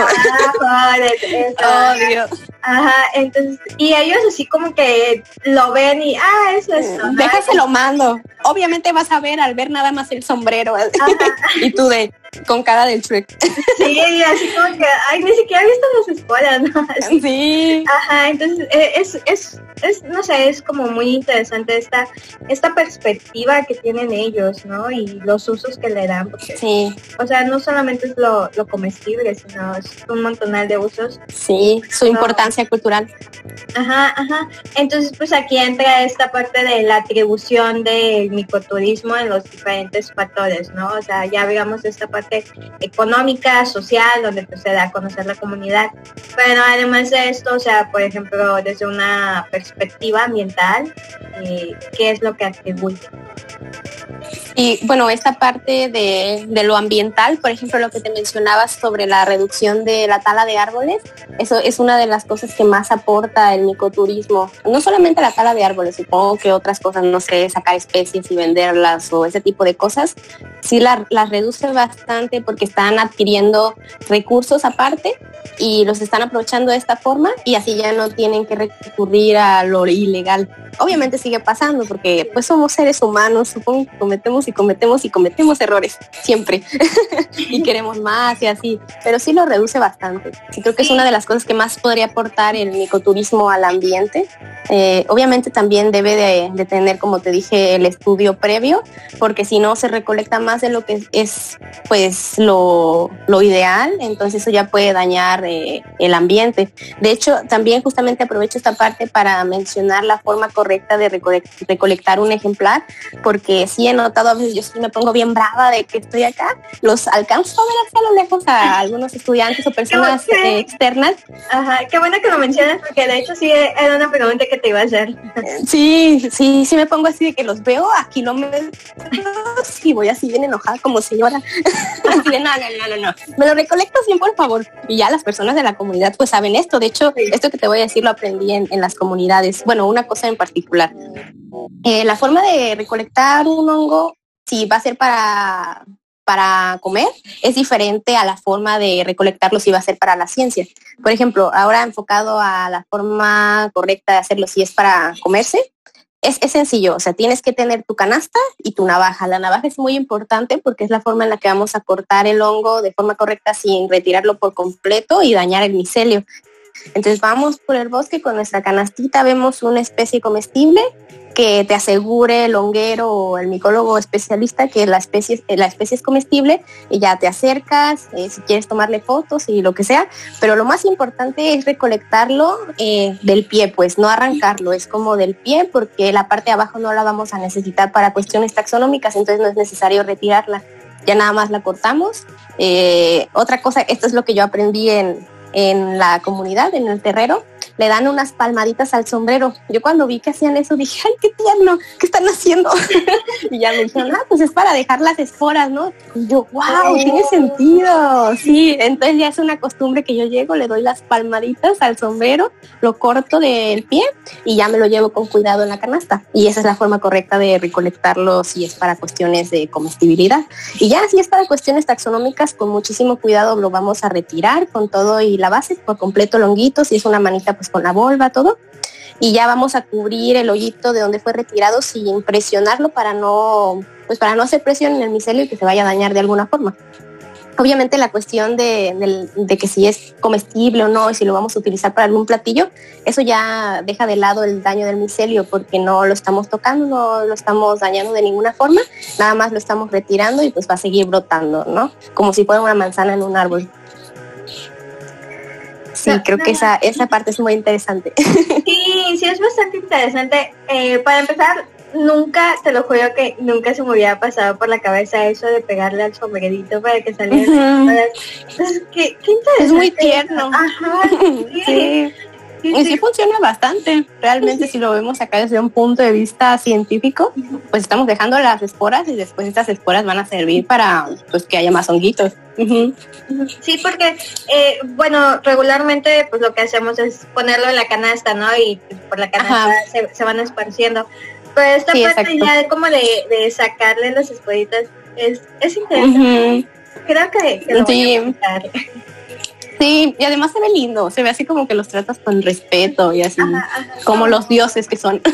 Odio. Ajá, entonces, y ellos así como que lo ven y, eso es, ¿no? Déjaselo mando. Obviamente vas a ver al ver nada más el sombrero. Y tú con cara del Shrek. Sí, así como que, ni siquiera he visto las esporas, ¿no? Así. Sí. Ajá, entonces es, no sé, es como muy interesante esta perspectiva que tienen ellos, ¿no? Y los usos que le dan, porque, sí. O sea, no solamente es lo comestible, sino es un montonal de usos. Sí, su importancia cultural. Ajá. Entonces, pues aquí entra esta parte de la atribución del micoturismo en los diferentes factores, ¿no? O sea, ya veamos esta parte económica, social, donde pues se da a conocer la comunidad. Pero además de esto, o sea, por ejemplo, desde una perspectiva ambiental, ¿qué es lo que atribuye? Y bueno, esta parte de lo ambiental, por ejemplo, lo que te mencionabas sobre la reducción de la tala de árboles, eso es una de las cosas que más aporta el micoturismo. No solamente la tala de árboles, supongo que otras cosas, no sé, sacar especies y venderlas o ese tipo de cosas, sí las reduce bastante porque están adquiriendo recursos aparte y los están aprovechando de esta forma y así ya no tienen que recurrir a lo ilegal. Obviamente sigue pasando porque pues somos seres humanos, supongo que cometemos errores siempre y queremos más y así, pero sí lo reduce bastante. Sí, creo que es una de las cosas que más podría aportar el micoturismo al ambiente. Obviamente también debe de tener, como te dije, el estudio previo, porque si no se recolecta más de lo que es pues lo ideal, entonces eso ya puede dañar el ambiente. De hecho, también justamente aprovecho esta parte para mencionar la forma correcta de recolectar un ejemplar, porque sí he notado, a veces yo sí me pongo bien brava de que estoy acá, los alcanzo a ver hacia lo lejos a algunos estudiantes o personas externas. Ajá, qué bueno que lo mencionas, porque de hecho sí era una pregunta que te iba a hacer. Sí me pongo así de que los veo a kilómetros y voy así bien enojada como señora. Así de no, me lo recolectas bien, por favor. Y ya las personas de la comunidad pues saben esto. De hecho, esto que te voy a decir lo aprendí en las comunidades. Bueno, una cosa en particular. La forma de recolectar un hongo, si va a ser para comer, es diferente a la forma de recolectarlo si va a ser para la ciencia. Por ejemplo, ahora enfocado a la forma correcta de hacerlo si es para comerse, es sencillo, o sea, tienes que tener tu canasta y tu navaja. La navaja es muy importante porque es la forma en la que vamos a cortar el hongo de forma correcta sin retirarlo por completo y dañar el micelio. Entonces vamos por el bosque con nuestra canastita, vemos una especie comestible que te asegure el honguero o el micólogo especialista que la especie es comestible y ya te acercas, si quieres tomarle fotos y lo que sea, pero lo más importante es recolectarlo del pie, pues no arrancarlo, es como del pie porque la parte de abajo no la vamos a necesitar para cuestiones taxonómicas, entonces no es necesario retirarla, ya nada más la cortamos. Otra cosa, esto es lo que yo aprendí en la comunidad, en el terrero, le dan unas palmaditas al sombrero. Yo cuando vi que hacían eso dije, ¡ay, qué tierno! ¿Qué están haciendo? Y ya me dijeron, pues es para dejar las esporas, ¿no? Y yo, ¡wow! Tiene sentido. Sí, entonces ya es una costumbre que yo llego, le doy las palmaditas al sombrero, lo corto del pie y ya me lo llevo con cuidado en la canasta. Y esa es la forma correcta de recolectarlo si es para cuestiones de comestibilidad. Y ya si es para cuestiones taxonómicas, con muchísimo cuidado lo vamos a retirar con todo y la base por completo, el honguito, si es una manita pues con la volva, todo, y ya vamos a cubrir el hoyito de donde fue retirado sin presionarlo para no hacer presión en el micelio y que se vaya a dañar de alguna forma. Obviamente la cuestión de que si es comestible o no y si lo vamos a utilizar para algún platillo, eso ya deja de lado el daño del micelio porque no lo estamos tocando, no lo estamos dañando de ninguna forma, nada más lo estamos retirando y pues va a seguir brotando, ¿no? Como si fuera una manzana en un árbol. Sí, creo que esa parte es muy interesante. Sí, es bastante interesante. Para empezar, te lo juro que nunca se me hubiera pasado por la cabeza eso de pegarle al sombrerito para que saliera. Entonces, qué interesante. Es muy tierno. Ajá, sí. Y sí funciona bastante. Realmente si lo vemos acá desde un punto de vista científico, pues estamos dejando las esporas y después estas esporas van a servir para pues que haya más honguitos. Sí, porque regularmente pues lo que hacemos es ponerlo en la canasta, ¿no? Y pues, por la canasta se van esparciendo. Pero esta Sí, parte exacto. ya de como de sacarle las espuelitas es interesante. Creo que lo voy Sí. a aplicar. Sí, y además se ve lindo, se ve así como que los tratas con respeto y así, como los dioses que son.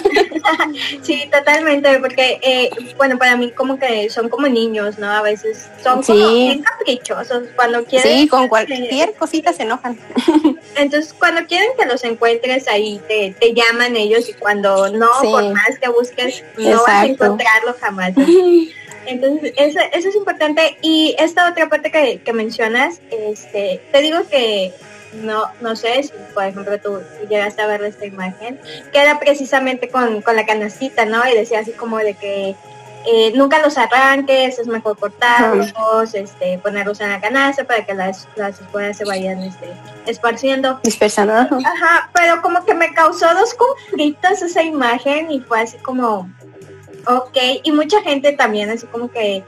Sí, totalmente, porque, bueno, para mí como que son como niños, ¿no? A veces son como Sí. bien caprichosos cuando quieren. Sí, con cualquier cosita se enojan. Entonces, cuando quieren que los encuentres ahí, te llaman ellos y cuando no, Sí. por más que busques, no vas a Exacto. encontrarlo jamás. Entonces, eso es importante. Y esta otra parte que mencionas, te digo que no sé si, por ejemplo, tú llegaste a ver esta imagen, que era precisamente con la canastita, ¿no? Y decía así como de que nunca los arranques, es mejor cortarlos, ponerlos en la canasta para que las esporas se vayan esparciendo. Dispersando. Ajá, pero como que me causó dos conflictos esa imagen y fue así como, ok, y mucha gente también así como que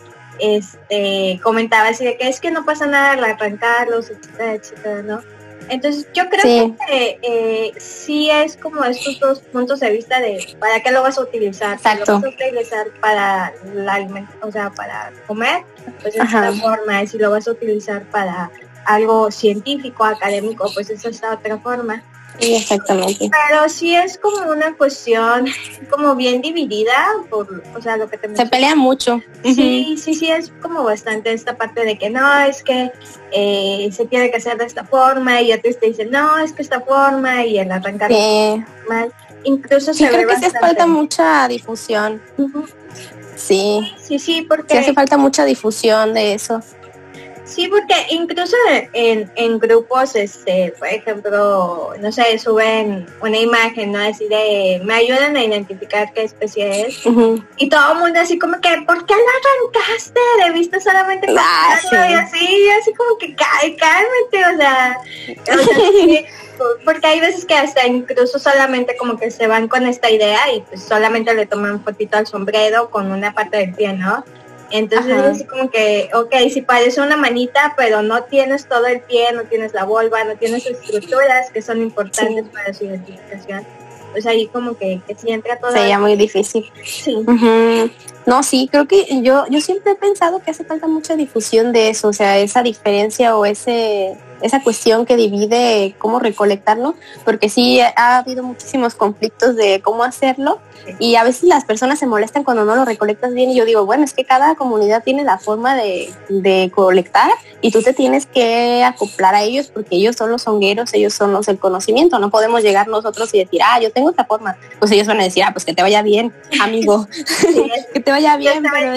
comentaba así de que es que no pasa nada al arrancarlos, etcétera, etcétera, ¿no? Entonces yo creo Sí. que sí es como estos dos puntos de vista de para qué lo vas a utilizar. Exacto. Si lo vas a utilizar para la alimentación, o sea, para comer, pues es Ajá. esta forma, y si lo vas a utilizar para algo científico, académico, pues es esta otra forma. Sí, exactamente. Pero sí es como una cuestión como bien dividida por, o sea, lo que te Se mencioné. pelean mucho. Sí, es como bastante esta parte de que no, es que se tiene que hacer de esta forma y otros te dicen, no, es que esta forma y el arrancar Sí. mal. Incluso Sí, se ve creo que sí bastante. hace falta mucha difusión. Ujú. Sí, Sí, porque sí hace falta mucha difusión de eso. sí, porque incluso en grupos, por ejemplo, no sé, suben una imagen, ¿no? Así de, me ayudan a identificar qué especie es. Ujú. Y todo el mundo así como que, ¿por qué lo arrancaste? Debiste solamente Ah, cortarlo", y así como que cálmate, o sea, sí, porque hay veces que hasta incluso solamente como que se van con esta idea y pues solamente le toman fotito al sombrero con una parte del pie, ¿no? Entonces Ajá. es así como que, ok, si parece una manita, pero no tienes todo el pie, no tienes la vulva, no tienes estructuras que son importantes para su identificación, pues ahí como que sí entra todo. Sería muy difícil. Sí. Ujú. No, sí, creo que yo siempre he pensado que hace falta mucha difusión de eso, o sea, esa diferencia o esa cuestión que divide cómo recolectarlo, porque sí ha habido muchísimos conflictos de cómo hacerlo y a veces las personas se molestan cuando no lo recolectas bien y yo digo, bueno, es que cada comunidad tiene la forma de colectar y tú te tienes que acoplar a ellos porque ellos son los hongueros, ellos son los del conocimiento, no podemos llegar nosotros y decir, yo tengo esta forma, pues ellos van a decir, pues que te vaya bien, amigo, que te vaya bien, pero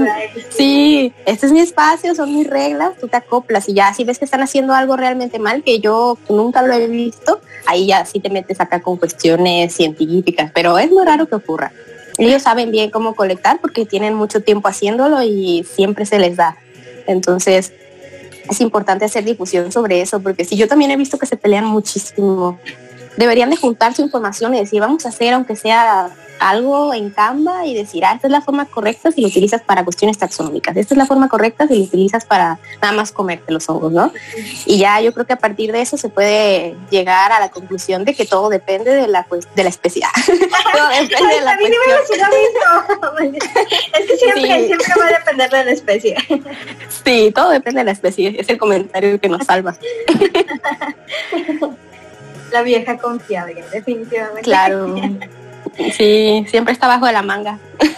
sí, este es mi espacio, son mis reglas, tú te acoplas y ya si ves que están haciendo algo realmente mal, que yo nunca lo he visto, ahí ya sí te metes acá con cuestiones científicas, pero es muy raro que ocurra. Ellos saben bien cómo colectar porque tienen mucho tiempo haciéndolo y siempre se les da. Entonces es importante hacer difusión sobre eso, porque sí, yo también he visto que se pelean muchísimo. Deberían de juntar su información y decir, vamos a hacer aunque sea algo en Canva y decir, esta es la forma correcta si lo utilizas para cuestiones taxonómicas, esta es la forma correcta si lo utilizas para nada más comerte los hongos, ¿no? Y ya yo creo que a partir de eso se puede llegar a la conclusión de que todo depende de la especie. Todo depende de la cuestión. Es que siempre va a depender de la especie. Sí, todo depende de la especie, es el comentario que nos salva. La vieja confiable, definitivamente. Claro. Sí, siempre está bajo de la manga.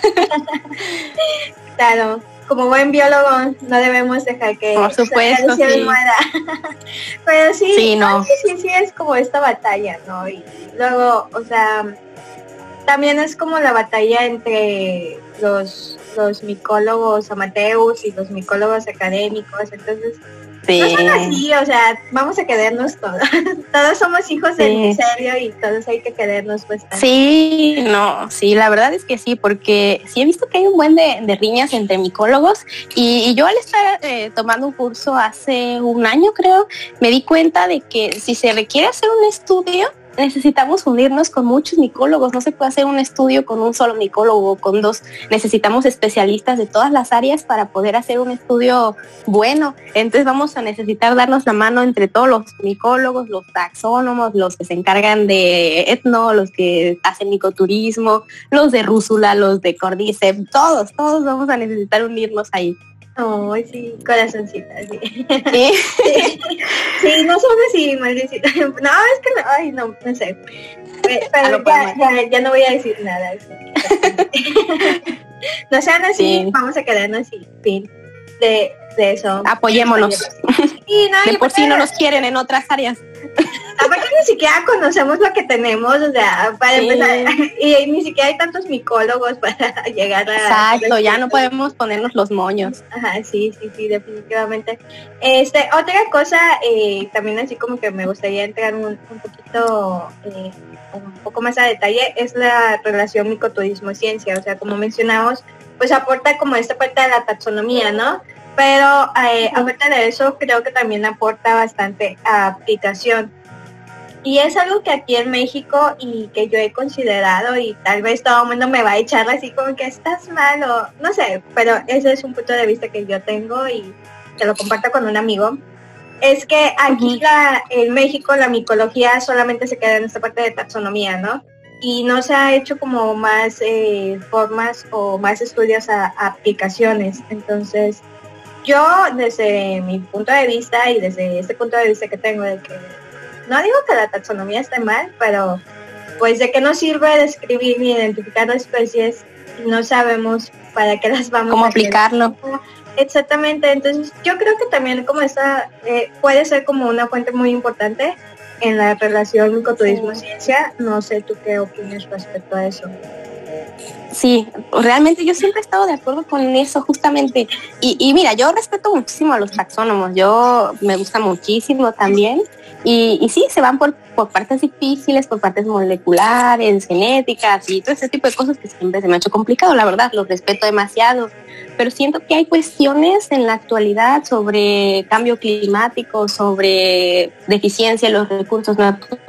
Claro, como buen biólogo no debemos dejar que por supuesto, sí. Muera. Pero sí, no. Sí es como esta batalla, ¿no? Y luego, o sea, también es como la batalla entre los micólogos amateurs y los micólogos académicos, entonces sí. No son así, o sea, vamos a querernos todos. Todos somos hijos del misterio y todos hay que querernos bastante. Sí, no, sí, la verdad es que sí, porque sí he visto que hay un buen de riñas entre micólogos y yo al estar tomando un curso hace un año, creo, me di cuenta de que si se requiere hacer un estudio, necesitamos unirnos con muchos micólogos, no se puede hacer un estudio con un solo micólogo o con dos, necesitamos especialistas de todas las áreas para poder hacer un estudio bueno, entonces vamos a necesitar darnos la mano entre todos los micólogos, los taxónomos, los que se encargan de etno, los que hacen micoturismo, los de Rúsula, los de Cordyceps, todos vamos a necesitar unirnos ahí. Oh, sí, corazoncita, sí. ¿Sí? Sí, no son así, maldita. No, es que no, ay, no sé. Pero ya no voy a decir nada. No sean así, sí. Vamos a quedarnos así, fin. De eso. Apoyémonos. Sí, no, de por sí no nos quieren en otras áreas. Aparte ni siquiera conocemos lo que tenemos, o sea, para empezar, y ni siquiera hay tantos micólogos para llegar a... Exacto, ya no podemos ponernos los moños. Ajá, sí, definitivamente. Otra cosa, también así como que me gustaría entrar un poquito, un poco más a detalle, es la relación micoturismo-ciencia, o sea, como mencionamos, pues aporta como esta parte de la taxonomía, ¿no? Pero aparte de eso, creo que también aporta bastante a aplicación. Y es algo que aquí en México y que yo he considerado, y tal vez todo el mundo me va a echar así como que estás mal o no sé, pero ese es un punto de vista que yo tengo y que lo comparto con un amigo. Es que aquí en México la micología solamente se queda en esta parte de taxonomía, ¿no? Y no se ha hecho como más formas o más estudios a aplicaciones. Entonces, yo desde mi punto de vista y desde este punto de vista que tengo de que no digo que la taxonomía esté mal, pero pues de qué nos sirve describir ni identificar especies y no sabemos para qué las vamos a aplicarlo. Exactamente, entonces yo creo que también como esta puede ser como una fuente muy importante en la relación micoturismo-ciencia. No sé tú qué opinas respecto a eso. Sí, realmente yo siempre he estado de acuerdo con eso justamente. Y mira, yo respeto muchísimo a los taxónomos, yo me gusta muchísimo también. Y sí, se van por partes difíciles, por partes moleculares, genéticas y todo ese tipo de cosas que siempre se me ha hecho complicado, la verdad, los respeto demasiado. Pero siento que hay cuestiones en la actualidad sobre cambio climático, sobre deficiencia de los recursos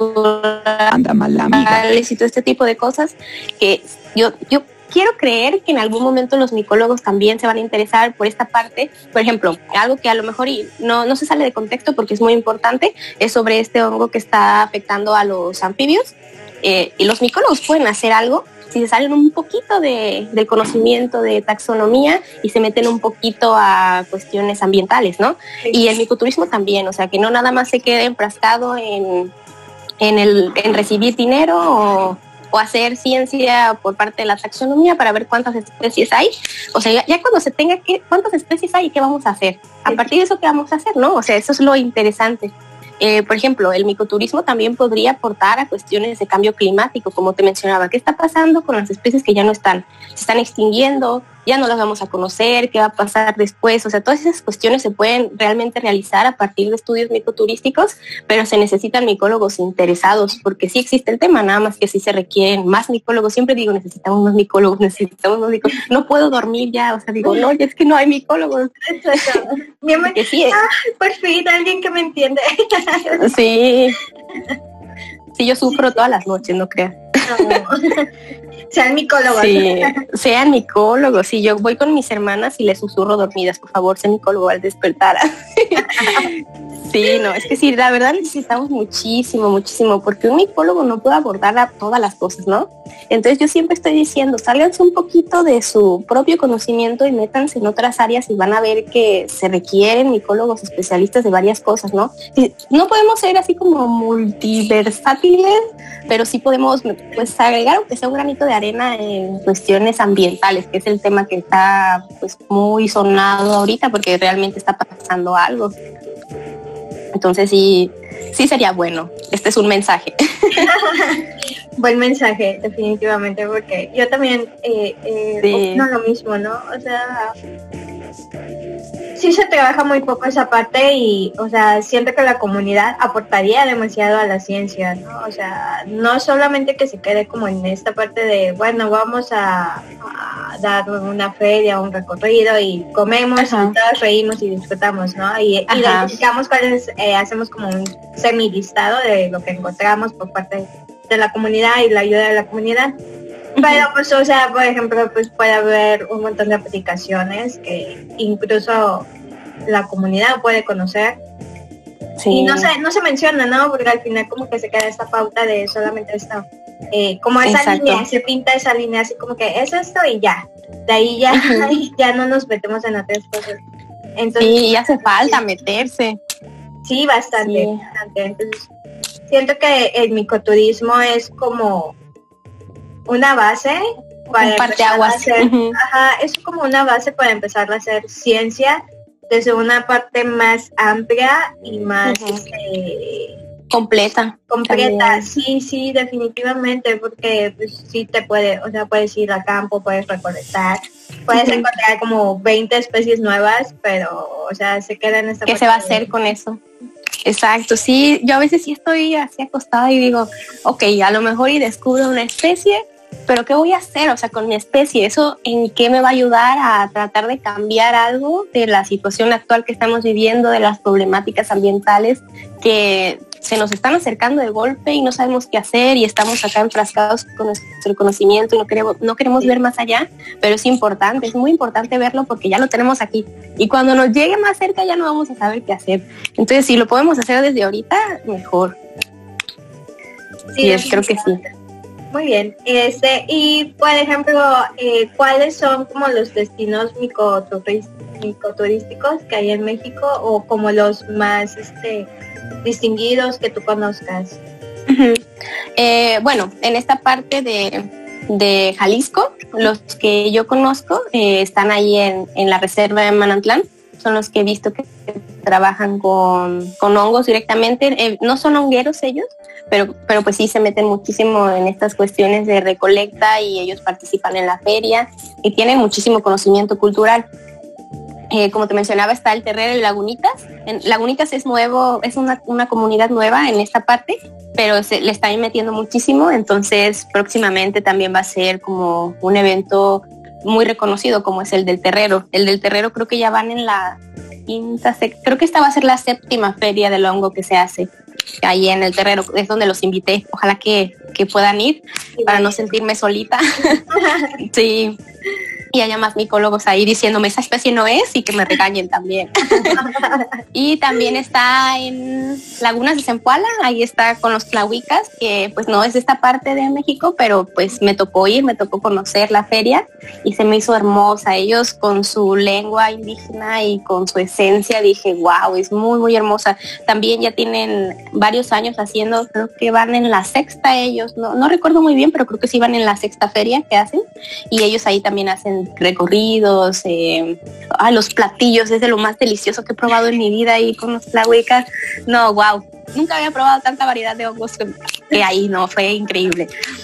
naturales y todo este tipo de cosas que yo quiero creer que en algún momento los micólogos también se van a interesar por esta parte. Por ejemplo, algo que a lo mejor no se sale de contexto porque es muy importante, es sobre este hongo que está afectando a los anfibios. Y los micólogos pueden hacer algo si se salen un poquito del conocimiento de taxonomía y se meten un poquito a cuestiones ambientales, ¿no? Sí. Y el micoturismo también, o sea, que no nada más se quede enfrascado en recibir dinero o hacer ciencia por parte de la taxonomía para ver cuántas especies hay. O sea, ya cuando se tenga cuántas especies hay y qué vamos a hacer. A partir de eso, ¿qué vamos a hacer? ¿No? O sea, eso es lo interesante. Por ejemplo, el micoturismo también podría aportar a cuestiones de cambio climático, como te mencionaba. ¿Qué está pasando con las especies que ya no están? Se están extinguiendo, ya no las vamos a conocer, ¿qué va a pasar después? O sea, todas esas cuestiones se pueden realmente realizar a partir de estudios micoturísticos, pero se necesitan micólogos interesados, porque sí existe el tema, nada más que sí se requieren más micólogos. Siempre digo, necesitamos más micólogos. No puedo dormir ya, o sea, digo, no, es que no hay micólogos. Que sí, por fin, alguien que me entiende. Sí. Sí, yo sufro todas las noches, no creas. No. Sean micólogos. Sí, sean micólogos. Sí, yo voy con mis hermanas y les susurro dormidas, por favor, sé micólogo al despertar. Sí, no, es que sí, la verdad necesitamos muchísimo, porque un micólogo no puede abordar todas las cosas, ¿no? Entonces yo siempre estoy diciendo, sálganse un poquito de su propio conocimiento y métanse en otras áreas y van a ver que se requieren micólogos especialistas de varias cosas, ¿no? No podemos ser así como multiversátiles, pero sí podemos pues agregar aunque sea un granito de arena en cuestiones ambientales, que es el tema que está pues muy sonado ahorita porque realmente está pasando algo. Entonces sí sería bueno. Este es un mensaje. Buen mensaje, definitivamente, porque yo también opino lo mismo, ¿no? O sea, sí se trabaja muy poco esa parte y, o sea, siento que la comunidad aportaría demasiado a la ciencia, ¿no? O sea, no solamente que se quede como en esta parte de, bueno, vamos a dar una feria, un recorrido y comemos y todos reímos y disfrutamos, ¿no? Y identificamos cuáles, hacemos como un semilistado de lo que encontramos por parte de la comunidad y la ayuda de la comunidad. Pero pues, o sea, por ejemplo, pues puede haber un montón de aplicaciones que incluso la comunidad puede conocer. Sí. Y no se menciona, ¿no? Porque al final como que se queda esta pauta de solamente esto. Como esa línea, se pinta esa línea así como que es esto y ya. De ahí ya, ya no nos metemos en otras cosas. Entonces, sí, hace falta meterse. Sí, bastante. Entonces, siento que el micoturismo es como una base para empezar a hacer, es como una base para empezar a hacer ciencia desde una parte más amplia y más completa. También. Sí, definitivamente, porque pues, sí te puedes ir a campo, puedes recolectar, puedes encontrar como 20 especies nuevas, pero, o sea, se queda en esta parte. ¿Qué se va a hacer con eso? Exacto, sí, yo a veces sí estoy así acostada y digo, ok, a lo mejor y descubro una especie, pero ¿qué voy a hacer? O sea, con mi especie, ¿eso en qué me va a ayudar a tratar de cambiar algo de la situación actual que estamos viviendo, de las problemáticas ambientales que se nos están acercando de golpe y no sabemos qué hacer y estamos acá enfrascados con nuestro conocimiento y no queremos ver más allá? Pero es importante, es muy importante verlo porque ya lo tenemos aquí y cuando nos llegue más cerca ya no vamos a saber qué hacer. Entonces, si lo podemos hacer desde ahorita, mejor. Sí, creo que sí. Muy bien. Y por ejemplo, ¿cuáles son como los destinos micoturísticos que hay en México o como los más distinguidos que tú conozcas? Bueno, en esta parte de Jalisco, los que yo conozco están ahí en la reserva de Manantlán, son los que he visto que trabajan con hongos directamente, no son hongueros ellos, pero pues sí se meten muchísimo en estas cuestiones de recolecta y ellos participan en la feria y tienen muchísimo conocimiento cultural. Como te mencionaba, está el Terrero y Lagunitas. Lagunitas es nuevo, es una comunidad nueva en esta parte, pero le están metiendo muchísimo, entonces próximamente también va a ser como un evento muy reconocido como es el del Terrero. El del Terrero creo que ya van en la creo que esta va a ser la 7ª feria del hongo que se hace ahí en el Terrero, es donde los invité. Ojalá que puedan ir para no sentirme solita. Sí. Y haya más micólogos ahí diciéndome esa especie no es y que me regañen también. Y también está en Lagunas de Zempoala, ahí está con los tlahuicas, que pues no es de esta parte de México, pero pues me tocó conocer la feria y se me hizo hermosa. Ellos con su lengua indígena y con su esencia dije, wow, es muy, muy hermosa. También ya tienen varios años haciendo, creo que van en la 6ª ellos, no recuerdo muy bien, pero creo que sí van en la 6ª feria que hacen y ellos ahí también hacen recorridos, los platillos es de lo más delicioso que he probado en mi vida ahí con los tlahuicas. No, wow, nunca había probado tanta variedad de hongos que ahí, no, fue increíble.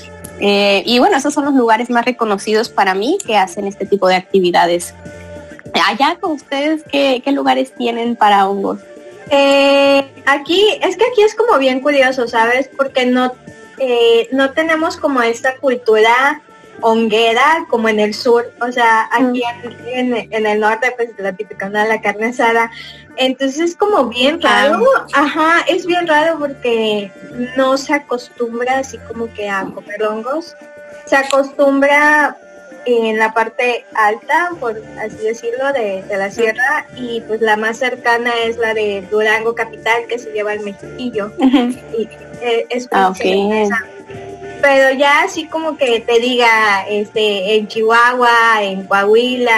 Y bueno, esos son los lugares más reconocidos para mí que hacen este tipo de actividades. Allá con ustedes, ¿qué lugares tienen para hongos? Aquí es como bien curioso, ¿sabes? Porque no tenemos como esta cultura honguera como en el sur, o sea, aquí en el norte pues la típica, ¿no? La carne asada, entonces es como bien raro, es bien raro porque no se acostumbra así como que a comer hongos, se acostumbra en la parte alta, por así decirlo, de la sierra, y pues la más cercana es la de Durango capital, que se lleva el mexicillo, y es pero ya así como que te diga en Chihuahua, en Coahuila,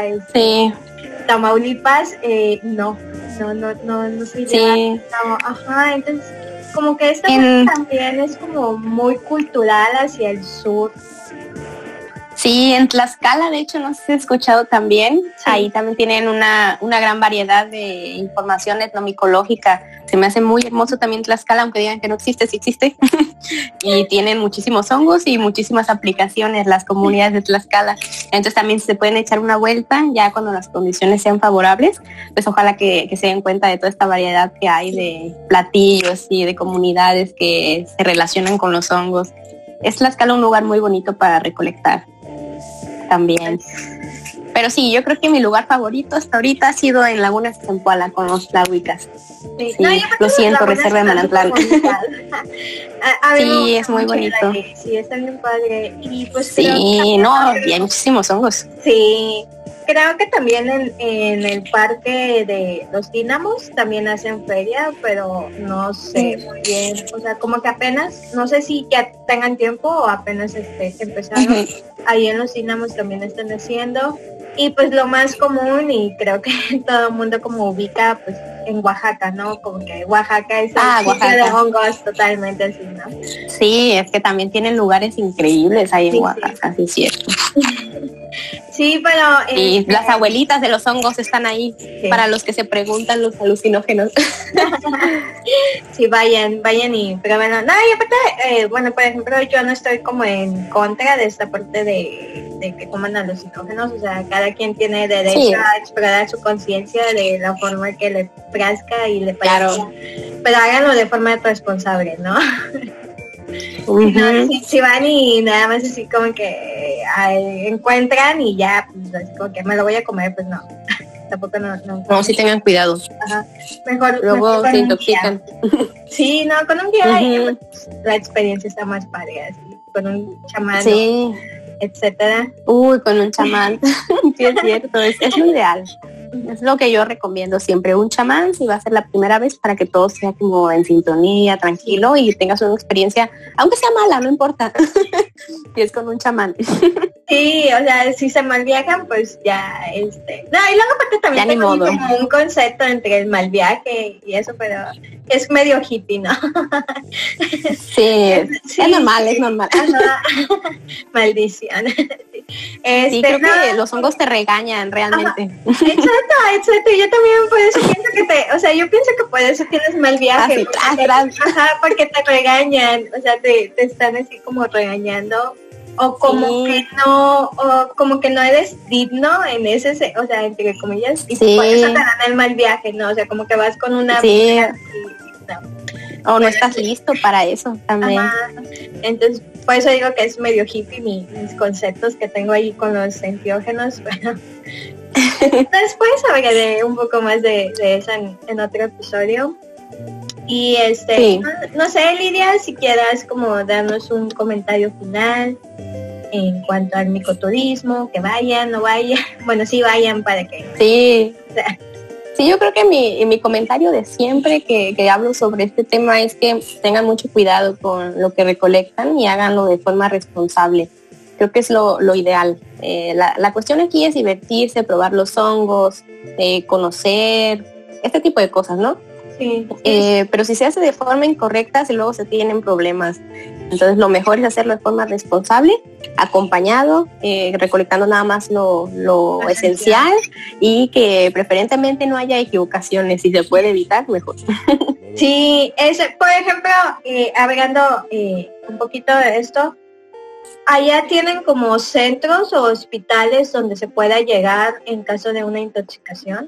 Tamaulipas, no se lleva. No, entonces como que esta también es como muy cultural hacia el sur. Sí, en Tlaxcala, de hecho, no sé si has escuchado también, sí. Ahí también tienen una gran variedad de información etnomicológica. Se me hace muy hermoso también Tlaxcala, aunque digan que no existe, sí existe. Y tienen muchísimos hongos y muchísimas aplicaciones las comunidades de Tlaxcala. Entonces también se pueden echar una vuelta ya cuando las condiciones sean favorables, pues ojalá que se den cuenta de toda esta variedad que hay de platillos y de comunidades que se relacionan con los hongos. Es Tlaxcala un lugar muy bonito para recolectar también. Pero sí, yo creo que mi lugar favorito hasta ahorita ha sido en Lagunas de Zempoala con los tlahuicas. Sí, no, lo siento, reserva de Manantlán. Sí, es muy bonito. Sí, está bien padre. Y pues sí, no, y hay muchísimos hongos. Sí, creo que también en el parque de los Dínamos también hacen feria, pero no sé muy bien. O sea, como que apenas, no sé si ya tengan tiempo o apenas empezaron. Ahí en los Dínamos también están haciendo. Y pues lo más común, y creo que todo el mundo como ubica, pues en Oaxaca, ¿no? Como que Oaxaca es el sitio de hongos totalmente así, ¿no? Sí, es que también tienen lugares increíbles ahí en Oaxaca, sí es cierto. Sí, pero... y las abuelitas de los hongos están ahí, sí. Para los que se preguntan los alucinógenos. Sí, vayan y prueben. No, y aparte, bueno, por ejemplo, yo no estoy como en contra de esta parte de que coman alucinógenos, o sea, cada quien tiene derecho a explorar su conciencia de la forma que le plazca y le parezca, claro. Pero háganlo de forma responsable, ¿no? No, si van y nada más así como que encuentran y ya, pues así como que me lo voy a comer, pues no. Tampoco no, sí tengan cuidado. Ajá. Mejor luego se intoxican. Sí, no, con un guía pues, la experiencia está más padre, así, con un chamán, sí. Etcétera. Uy, con un chamán. Sí, es cierto, es lo ideal. Es lo que yo recomiendo siempre, un chamán si va a ser la primera vez para que todo sea como en sintonía, tranquilo y tengas una experiencia, aunque sea mala, no importa. Y es con un chamán. Sí, o sea, si se mal viajan, pues ya, No, y luego aparte también tengo como un concepto entre el mal viaje y eso, pero es medio hippie, ¿no? Sí, es normal, es normal. Maldición. Sí, creo que los hongos te regañan realmente. Exacto, yo también por eso pienso yo pienso que por eso tienes mal viaje. Porque te regañan, o sea, te están así como regañando. O como que no, o como que no eres digno en ese, o sea, entre comillas, y por eso te dan el mal viaje, ¿no? O sea, como que vas con una vida o no estás listo para eso también. Entonces, por eso digo que es medio hippie mis conceptos que tengo ahí con los enteógenos, pero después hablaré un poco más de eso en otro episodio. Y no sé, Lidia, si quieras como darnos un comentario final en cuanto al micoturismo, que vayan, no vayan, bueno, sí vayan para que... Sí, o sea, sí, yo creo que mi comentario de siempre que hablo sobre este tema es que tengan mucho cuidado con lo que recolectan y háganlo de forma responsable. Creo que es lo ideal. La cuestión aquí es divertirse, probar los hongos, conocer, este tipo de cosas, ¿no? Sí. Pero si se hace de forma incorrecta, si luego se tienen problemas. Entonces lo mejor es hacerlo de forma responsable, acompañado, recolectando nada más lo esencial y que preferentemente no haya equivocaciones. Si se puede evitar, mejor. Sí, por ejemplo, hablando un poquito de esto, allá tienen como centros o hospitales donde se pueda llegar en caso de una intoxicación.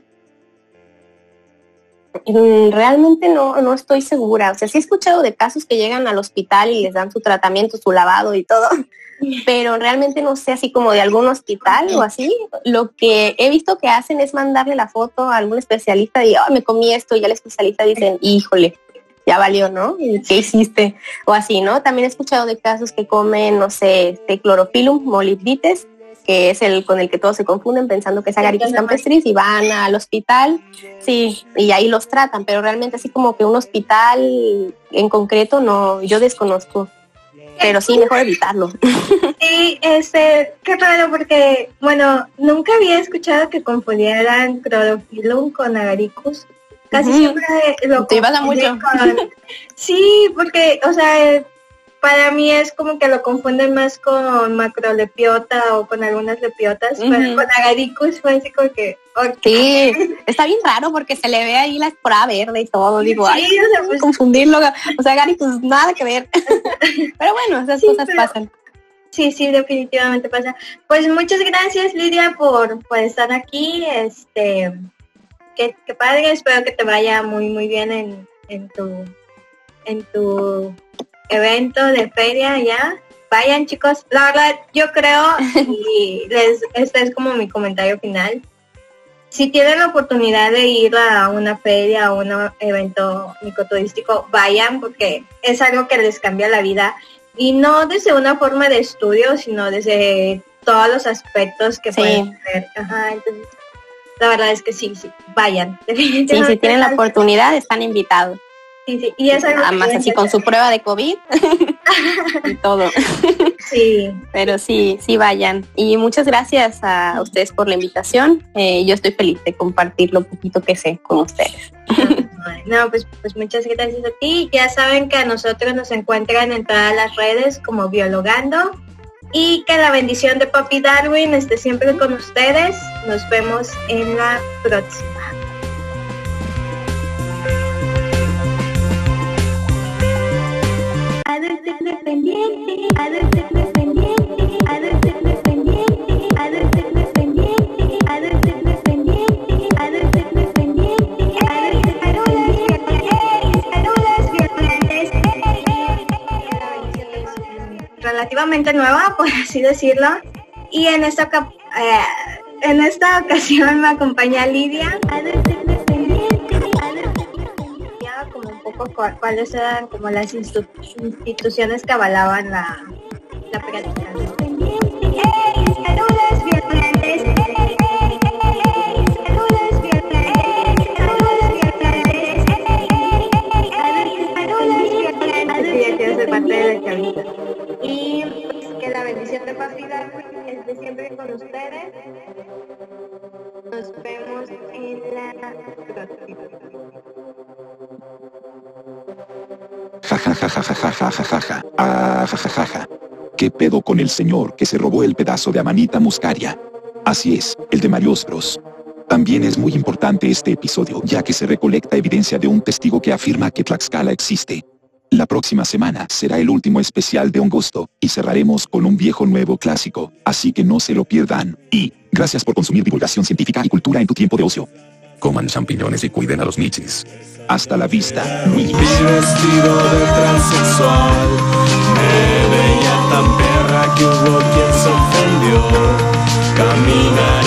Realmente no estoy segura. O sea, sí he escuchado de casos que llegan al hospital y les dan su tratamiento, su lavado y todo, pero realmente no sé así como de algún hospital o así. Lo que he visto que hacen es mandarle la foto a algún especialista y me comí esto, y ya el especialista dicen, híjole, ya valió, ¿no? ¿Qué hiciste? O así, ¿no? También he escuchado de casos que comen, no sé, clorophyllum molybdites, que es el con el que todos se confunden pensando que es Agaricus campestris, y van al hospital, sí, y ahí los tratan, pero realmente así como que un hospital en concreto no, yo desconozco, pero sí, mejor evitarlo. Sí, qué raro, porque, bueno, nunca había escuchado que confundieran clorophyllum con Agaricus. Casi siempre lo te pasa mucho. Sí, porque, o sea, para mí es como que lo confunden más con macrolepiota o con algunas lepiotas, pero con agaricus fue así como que... Okay. Sí, está bien raro porque se le ve ahí la esporada verde y todo, digo, Sí, ay, o sea, pues, confundirlo, o sea, agaricus, nada que ver. Pero bueno, esas cosas pasan. Sí, definitivamente pasa. Pues muchas gracias, Lidia, por estar aquí. Qué padre, espero que te vaya muy, muy bien en tu evento de feria ya. Vayan, chicos. La verdad, yo creo, y este es como mi comentario final. Si tienen la oportunidad de ir a una feria o un evento micoturístico, vayan, porque es algo que les cambia la vida. Y no desde una forma de estudio, sino desde todos los aspectos que pueden ver. Ajá, entonces, la verdad es que sí, vayan. Sí, si tienen la oportunidad, están invitados. Sí, y es algo nada más así con su prueba de COVID y todo. Sí. Pero sí vayan. Y muchas gracias a ustedes por la invitación. Yo estoy feliz de compartir lo poquito que sé con ustedes. No, pues muchas gracias a ti. Ya saben que a nosotros nos encuentran en todas las redes como Biologando. Y que la bendición de Papi Darwin esté siempre con ustedes. Nos vemos en la próxima. Relativamente nueva, por así decirlo, y en esta ocasión me acompaña Lidia. Como un poco cuáles eran como las instituciones que avalaban la práctica, ¿no? Y pues que la bendición de Papi Darwin esté siempre con ustedes. Nos vemos en la próxima. Ja. ¿Qué pedo con el señor que se robó el pedazo de Amanita muscaria? Así es, el de Marios Bros. También es muy importante este episodio, ya que se recolecta evidencia de un testigo que afirma que Tlaxcala existe. La próxima semana será el último especial de Hongusto, y cerraremos con un viejo nuevo clásico, así que no se lo pierdan. Y, gracias por consumir divulgación científica y cultura en tu tiempo de ocio. Coman champiñones y cuiden a los michis. Hasta la vista, Luis. Mi vestido de transexual me veía tan perra que hubo quien se ofendió. Camina